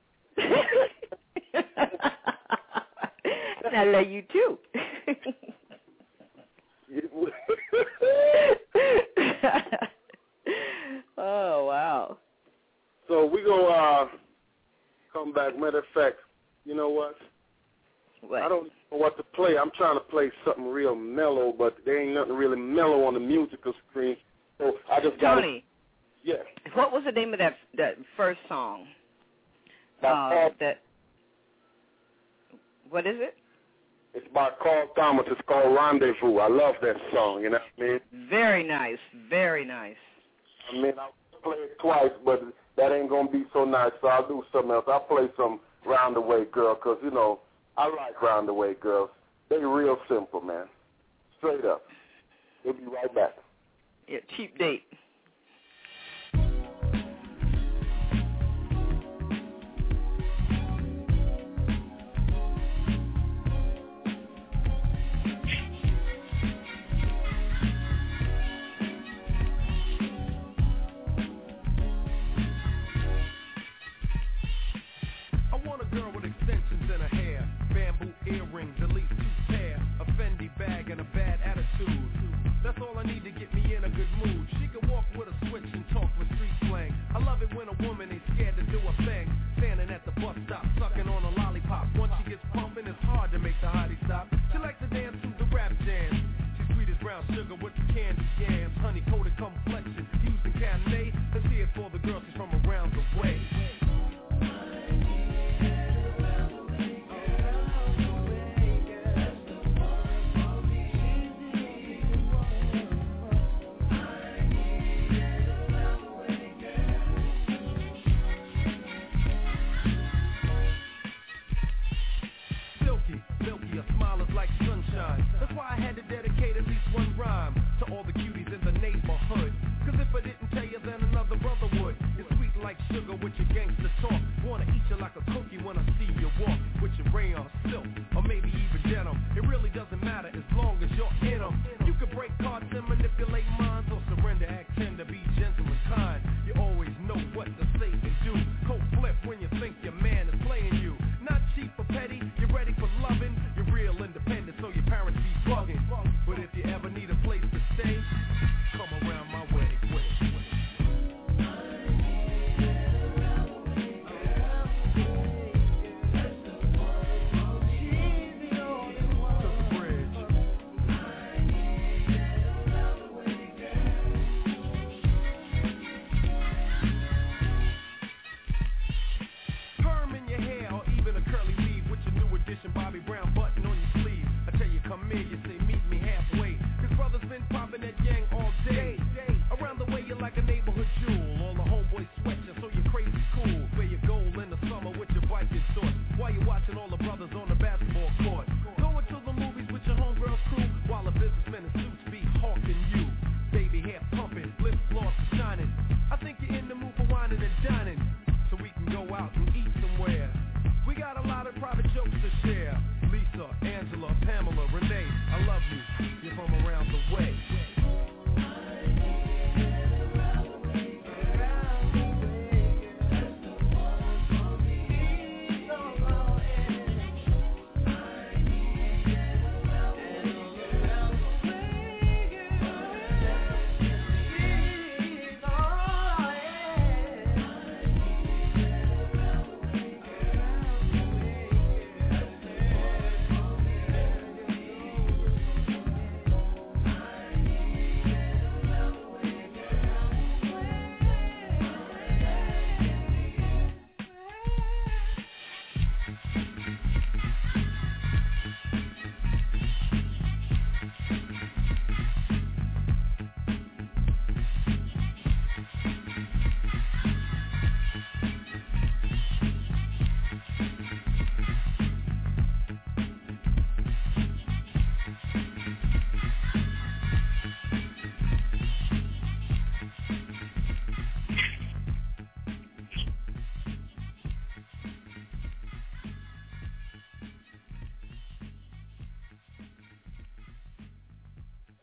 S5: And I love you too. Oh, wow.
S3: So we go uh, come back. Matter of fact, you know what?
S5: What?
S3: I don't know what to play. I'm trying to play something real mellow, but there ain't nothing really mellow on the musical screen. So I just got
S5: Tony.
S3: Yeah.
S5: What was the name of that that first song?
S3: By
S5: Uh,
S3: Carl,
S5: that. What is it?
S3: it's by Carl Thomas. It's called Rendezvous. I love that song. You know what I mean?
S5: Very nice. Very nice.
S3: I mean, I'll play it twice, but that ain't gonna be so nice. So I'll do something else. I'll play some Round the Way Girl, because you know I like Round the Way Girls. They real simple, man. Straight up. We'll be right back.
S5: Yeah, Cheap Date.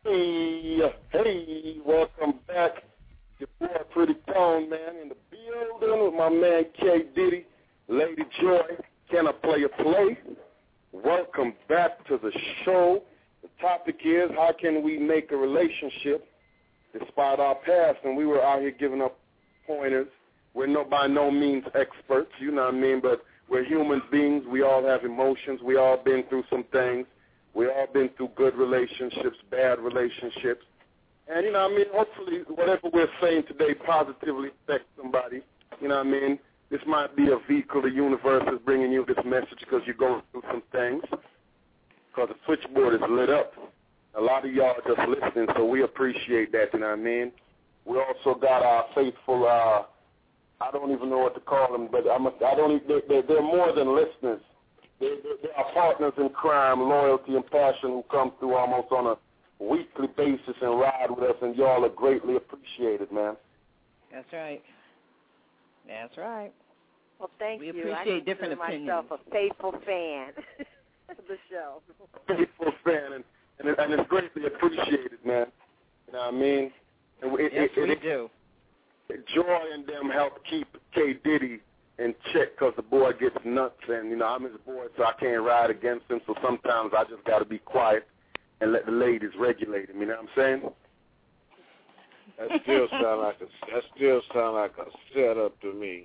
S3: Hey, hey, welcome back. Your boy Pretty Tone, man, in the building with my man K. Diddy, Lady Joy. Can I play a play? Welcome back to the show. The topic is, how can we make a relationship despite our past? And we were out here giving up pointers. We're no, by no means experts, you know what I mean, but we're human beings. We all have emotions. We all been through some things. We all been through good relationships, bad relationships. And, you know what I mean, hopefully whatever we're saying today positively affects somebody. You know what I mean? This might be a vehicle. The universe is bringing you this message because you're going through some things. Because the switchboard is lit up. A lot of y'all are just listening, so we appreciate that, you know what I mean? We also got our faithful, uh, I don't even know what to call them, but I'm a, I don't even, they're, they're more than listeners. They're, they're our partners in crime, loyalty, and passion who come through almost on a weekly basis and ride with us, and y'all are greatly appreciated, man.
S5: That's right. That's right.
S7: Well, thank
S5: we
S7: you.
S5: appreciate
S7: I consider
S5: different
S7: myself
S5: opinions.
S7: a faithful fan of the show.
S3: Faithful fan, and, and, it, and it's greatly appreciated, man. You know what I mean? And it,
S5: yes,
S3: it,
S5: we
S3: it,
S5: do.
S3: Joy and them help keep K. Diddy in check because the boy gets nuts, and, you know, I'm his boy, so I can't ride against him, so sometimes I just got to be quiet and let the ladies regulate him, you know what I'm saying?
S4: That still sound like a that still sound like a setup to me.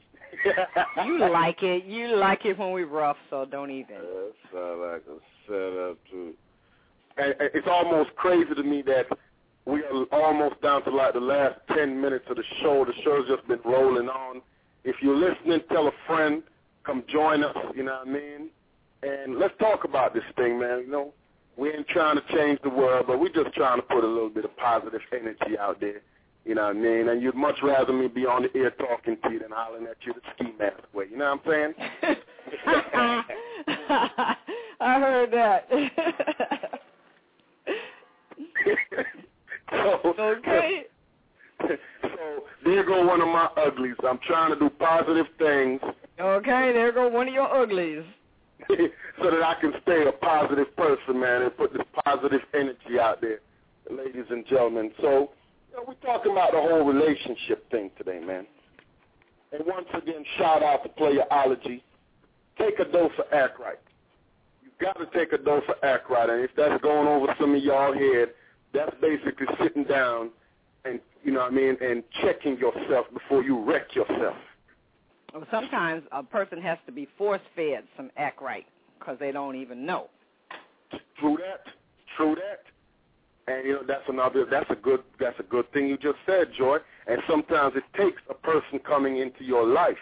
S5: You like it. You like it when we rough, so don't even.
S4: That sound like a setup too.
S3: And it's almost crazy to me that we are almost down to like the last ten minutes of the show. The show's just been rolling on. If you're listening, tell a friend, come join us, you know what I mean? And let's talk about this thing, man. You know, we ain't trying to change the world, but we're just trying to put a little bit of positive energy out there, you know what I mean? And you'd much rather me be on the air talking to you than hollering at you the ski mask way, you know what I'm saying?
S5: I heard that.
S3: so,
S5: okay.
S3: So there go one of my uglies. I'm trying to do positive things.
S5: Okay, there go one of your uglies.
S3: So that I can stay a positive person, man, and put this positive energy out there, ladies and gentlemen. So, you know, we're talking about the whole relationship thing today, man. And once again, shout out to Playerology. Take a dose of Act Right. You've got to take a dose of Act Right. And if that's going over some of y'all head, that's basically sitting down and, you know what I mean, and checking yourself before you wreck yourself.
S5: Well, sometimes a person has to be force-fed some Act Right because they don't even know.
S3: True that. True that. And, you know, that's another, that's a good, that's a good thing you just said, Joy. And sometimes it takes a person coming into your life.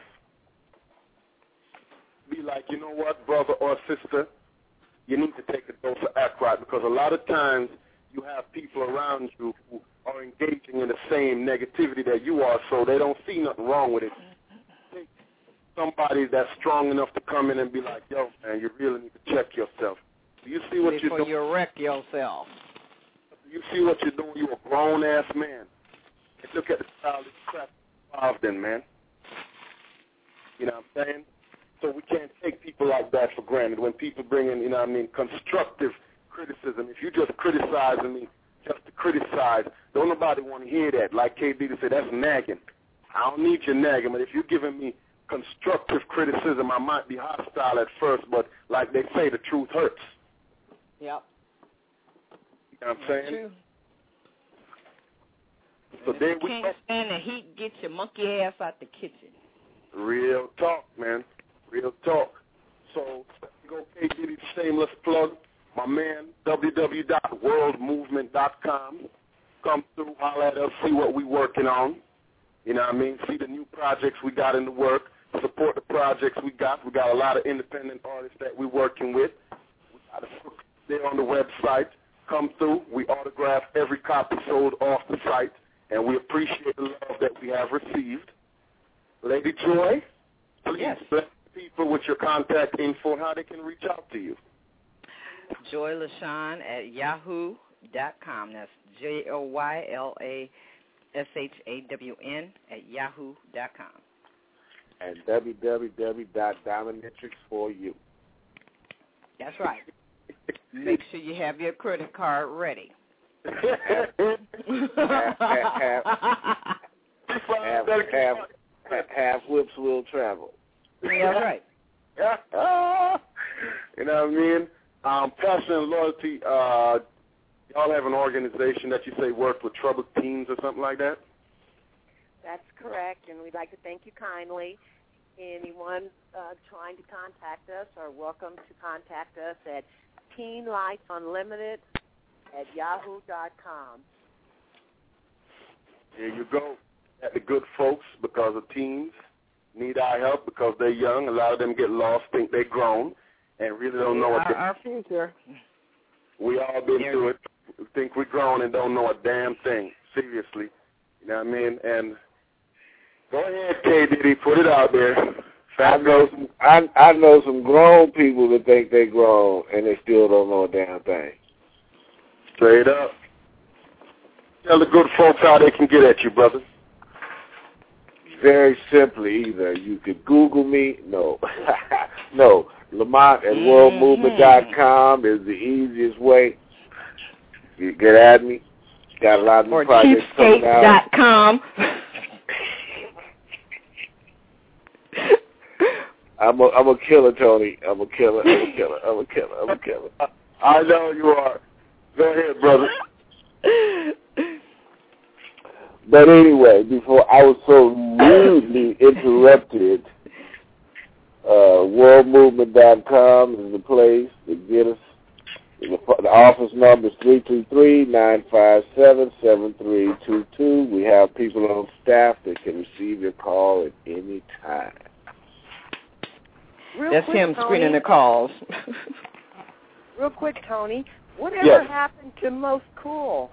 S3: Be like, you know what, brother or sister, you need to take a dose of Act Right, because a lot of times you have people around you who are engaging in the same negativity that you are, so they don't see nothing wrong with it. Take somebody that's strong enough to come in and be like, yo, man, you really need to check yourself. Do you see what
S5: Before
S3: you're doing?
S5: you wreck yourself.
S3: Do you see what you're doing? You're a grown-ass man. And look at the childish crap involved in, man. You know what I'm saying? So we can't take people like that for granted. When people bring in, you know what I mean, constructive criticism, if you just criticizing me just to criticize, don't nobody want to hear that. Like K D said, that's nagging. I don't need your nagging, but if you're giving me constructive criticism, I might be hostile at first, but like they say, the truth hurts.
S5: Yep.
S3: You know what I'm saying?
S5: True.
S3: So then we
S5: can't stand the heat, get your monkey ass out the kitchen.
S3: Real talk, man. Real talk. So go K Diddy, shameless plug. My man, w w w dot world movement dot com. Come through, holler at us, see what we working on. You know what I mean? See the new projects we got in the work. Support the projects we got. We got a lot of independent artists that we're working with. We got a book there on the website. Come through. We autograph every copy sold off the site, and we appreciate the love that we have received. Lady Joy, please
S5: yes.
S3: bless people with your contact info and how they can reach out to you.
S5: Joy LaShawn at yahoo dot com. That's J O Y L A S H A W N at yahoo dot com.
S4: And w w w dot dominatrix for you.
S5: That's right. Make sure you have your credit card ready.
S4: half, half, half, half, half, half whips will travel.
S5: Yeah, that's right.
S3: You know what I mean? Um, Passion and Loyalty, uh, y'all have an organization that you say worked with troubled teens or something like that?
S7: That's correct, and we'd like to thank you kindly. Anyone uh, trying to contact us are welcome to contact us at teen life unlimited at yahoo dot com.
S3: There you go. At the good folks, because of teens need our help because they're young. A lot of them get lost, think they're grown, and really don't know what
S5: our, our future.
S3: We all been through it. We think we're grown and don't know a damn thing. Seriously. You know what I mean? And go ahead, K. Diddy, put it out there.
S4: I know some, I, I know some grown people that think they're grown and they still don't know a damn thing.
S3: Straight up. Tell the good folks how they can get at you, brother.
S4: Very simply, either you could Google me. No. no. Lamont at world movement dot com is the easiest way. You get at me. Got a lot of new
S5: or
S4: projects coming out.
S5: cheapskate dot com.
S4: I'm a, I'm a killer, Tony. I'm a killer. I'm a killer. I'm a killer. I'm a killer.
S3: I know you are. Go ahead, brother.
S4: But anyway, before I was so rudely interrupted, uh, world movement dot com is the place to get us. The, the office number is three two three, nine five seven, seven three two two. We have people on staff that can receive your call at any time.
S7: Real
S5: That's
S7: quick,
S5: him
S7: Tony,
S5: screening the calls.
S7: Real quick, Tony, whatever
S3: Yes.
S7: happened to Most Cool?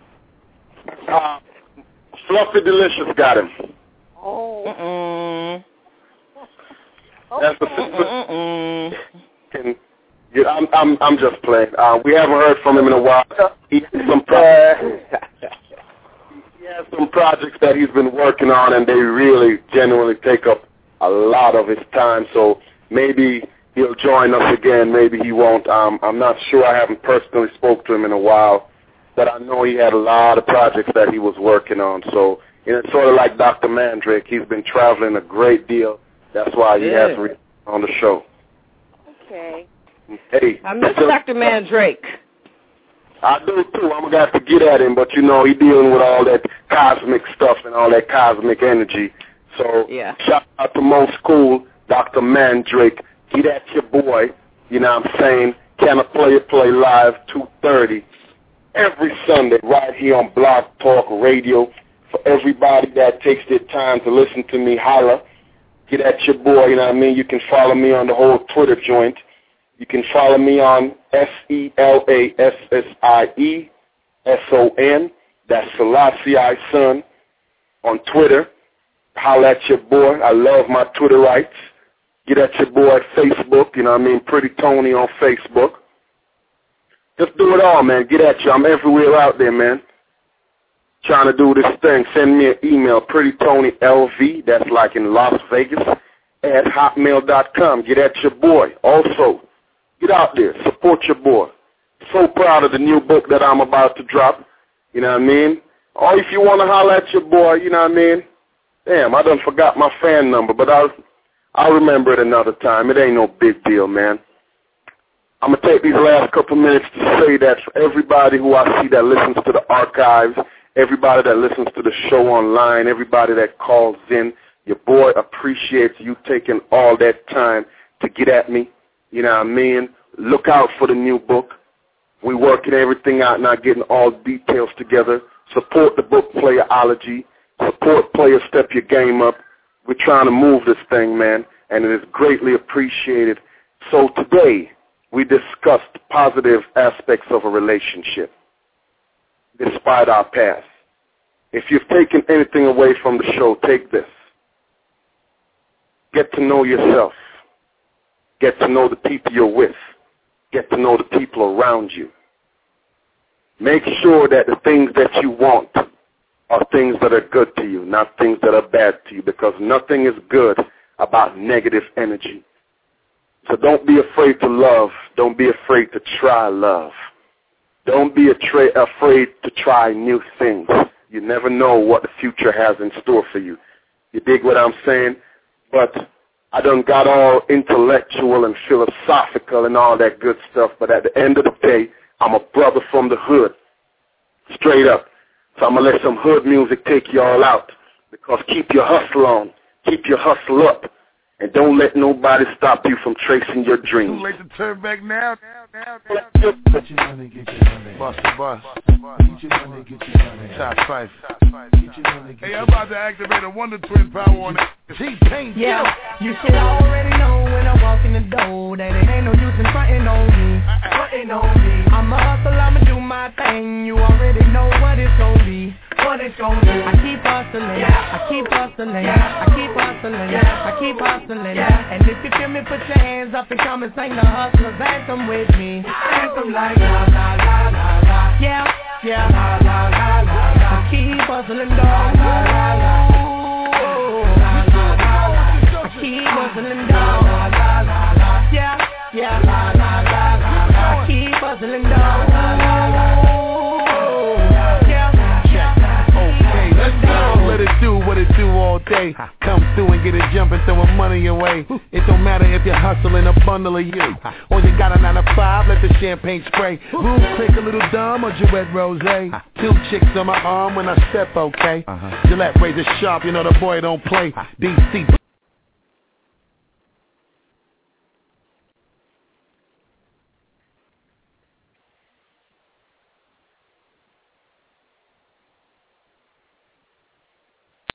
S3: Uh, Fluffy Delicious got him.
S7: Oh.
S5: Mm-mm.
S3: That's the
S5: Mm-mm.
S3: can, yeah, I'm I'm I'm just playing. Uh, we haven't heard from him in a while. He has some pro- he has some projects that he's been working on, and they really genuinely take up a lot of his time. So maybe he'll join us again. Maybe he won't. Um, I'm not sure. I haven't personally spoke to him in a while, but I know he had a lot of projects that he was working on. So you know, it's sort of like Doctor Mandrake. He's been traveling a great deal. That's why he
S5: Yeah.
S3: hasn't been on the show.
S7: Okay.
S3: Hey,
S5: I miss
S3: so-
S5: Doctor Mandrake.
S3: I do too. I'm gonna have to get at him, but you know he dealing with all that cosmic stuff and all that cosmic energy. So
S5: Yeah.
S3: shout out to Most Cool, Doctor Mandrake. Get at your boy. You know what I'm saying? Can I Play It Play Live two thirty every Sunday right here on Blog Talk Radio. For everybody that takes their time to listen to me, holla. Get at your boy. You know what I mean? You can follow me on the whole Twitter joint. You can follow me on S E L A S S I E S O N. That's Selassie I Son on Twitter. Holla at your boy. I love my Twitter rights. Get at your boy at Facebook. You know what I mean? Pretty Tony on Facebook. Just do it all, man. Get at you. I'm everywhere out there, man. Trying to do this thing. Send me an email, Pretty Tony L V. That's like in Las Vegas at hotmail dot com. Get at your boy. Also, get out there. Support your boy. So proud of the new book that I'm about to drop. You know what I mean? Or if you want to holler at your boy, you know what I mean? Damn, I done forgot my fan number, but I'll, I'll remember it another time. It ain't no big deal, man. I'm going to take these last couple minutes to say that for everybody who I see that listens to the archives, everybody that listens to the show online, everybody that calls in, your boy appreciates you taking all that time to get at me. You know what I mean? Look out for the new book. We're working everything out now, getting all details together. Support the book Playerology. Support Player Step Your Game Up. We're trying to move this thing, man, and it is greatly appreciated. So today, we discussed positive aspects of a relationship, despite our past. If you've taken anything away from the show, take this. Get to know yourself. Get to know the people you're with. Get to know the people around you. Make sure that the things that you want are things that are good to you, not things that are bad to you, because nothing is good about negative energy. So don't be afraid to love. Don't be afraid to try love. Don't be tra- afraid to try new things. You never know what the future has in store for you. You dig what I'm saying? But I done got all intellectual and philosophical and all that good stuff, but at the end of the day, I'm a brother from the hood, straight up. So I'm going to let some hood music take you all out, because keep your hustle on, keep your hustle up, and don't let nobody stop you from tracing your dreams.
S8: Too late to turn back now. now, now, now. Get your money, get your money. Bust the bus. Get your money, get your money. Top five. Get your money, get hey, I'm about to activate a Wonder Twin power on that. T-Pain.
S9: Yeah, you should already know when I walk in the door that it ain't no use in frontin' on me. Frontin' on me. I'ma hustle, I'ma do my thing. You already know what it's gon' be. What it's gon' be. I keep hustling. Yeah. I keep hustling. Yeah. I keep hustling. Yeah. I keep hustling. Yeah. And if you feel me, put your hands up and come and sing the hustlers anthem with me. Anthem like la la la la la. Yeah, yeah. La la la la la. I keep hustling, dog. La la la la. I keep hustling, dog. La la la la. Yeah, yeah. La la la la. I keep hustling, dog. La la la la.
S8: Let it do what it do all day. Come through and get it jumping, throwing money away. It don't matter if you're hustling a bundle of you, or you got a nine to five, let the champagne spray. Boom, click a little dumb or Jouette Rose. Two chicks on my arm when I step, okay. Gillette razor sharp, you know the boy don't play. D C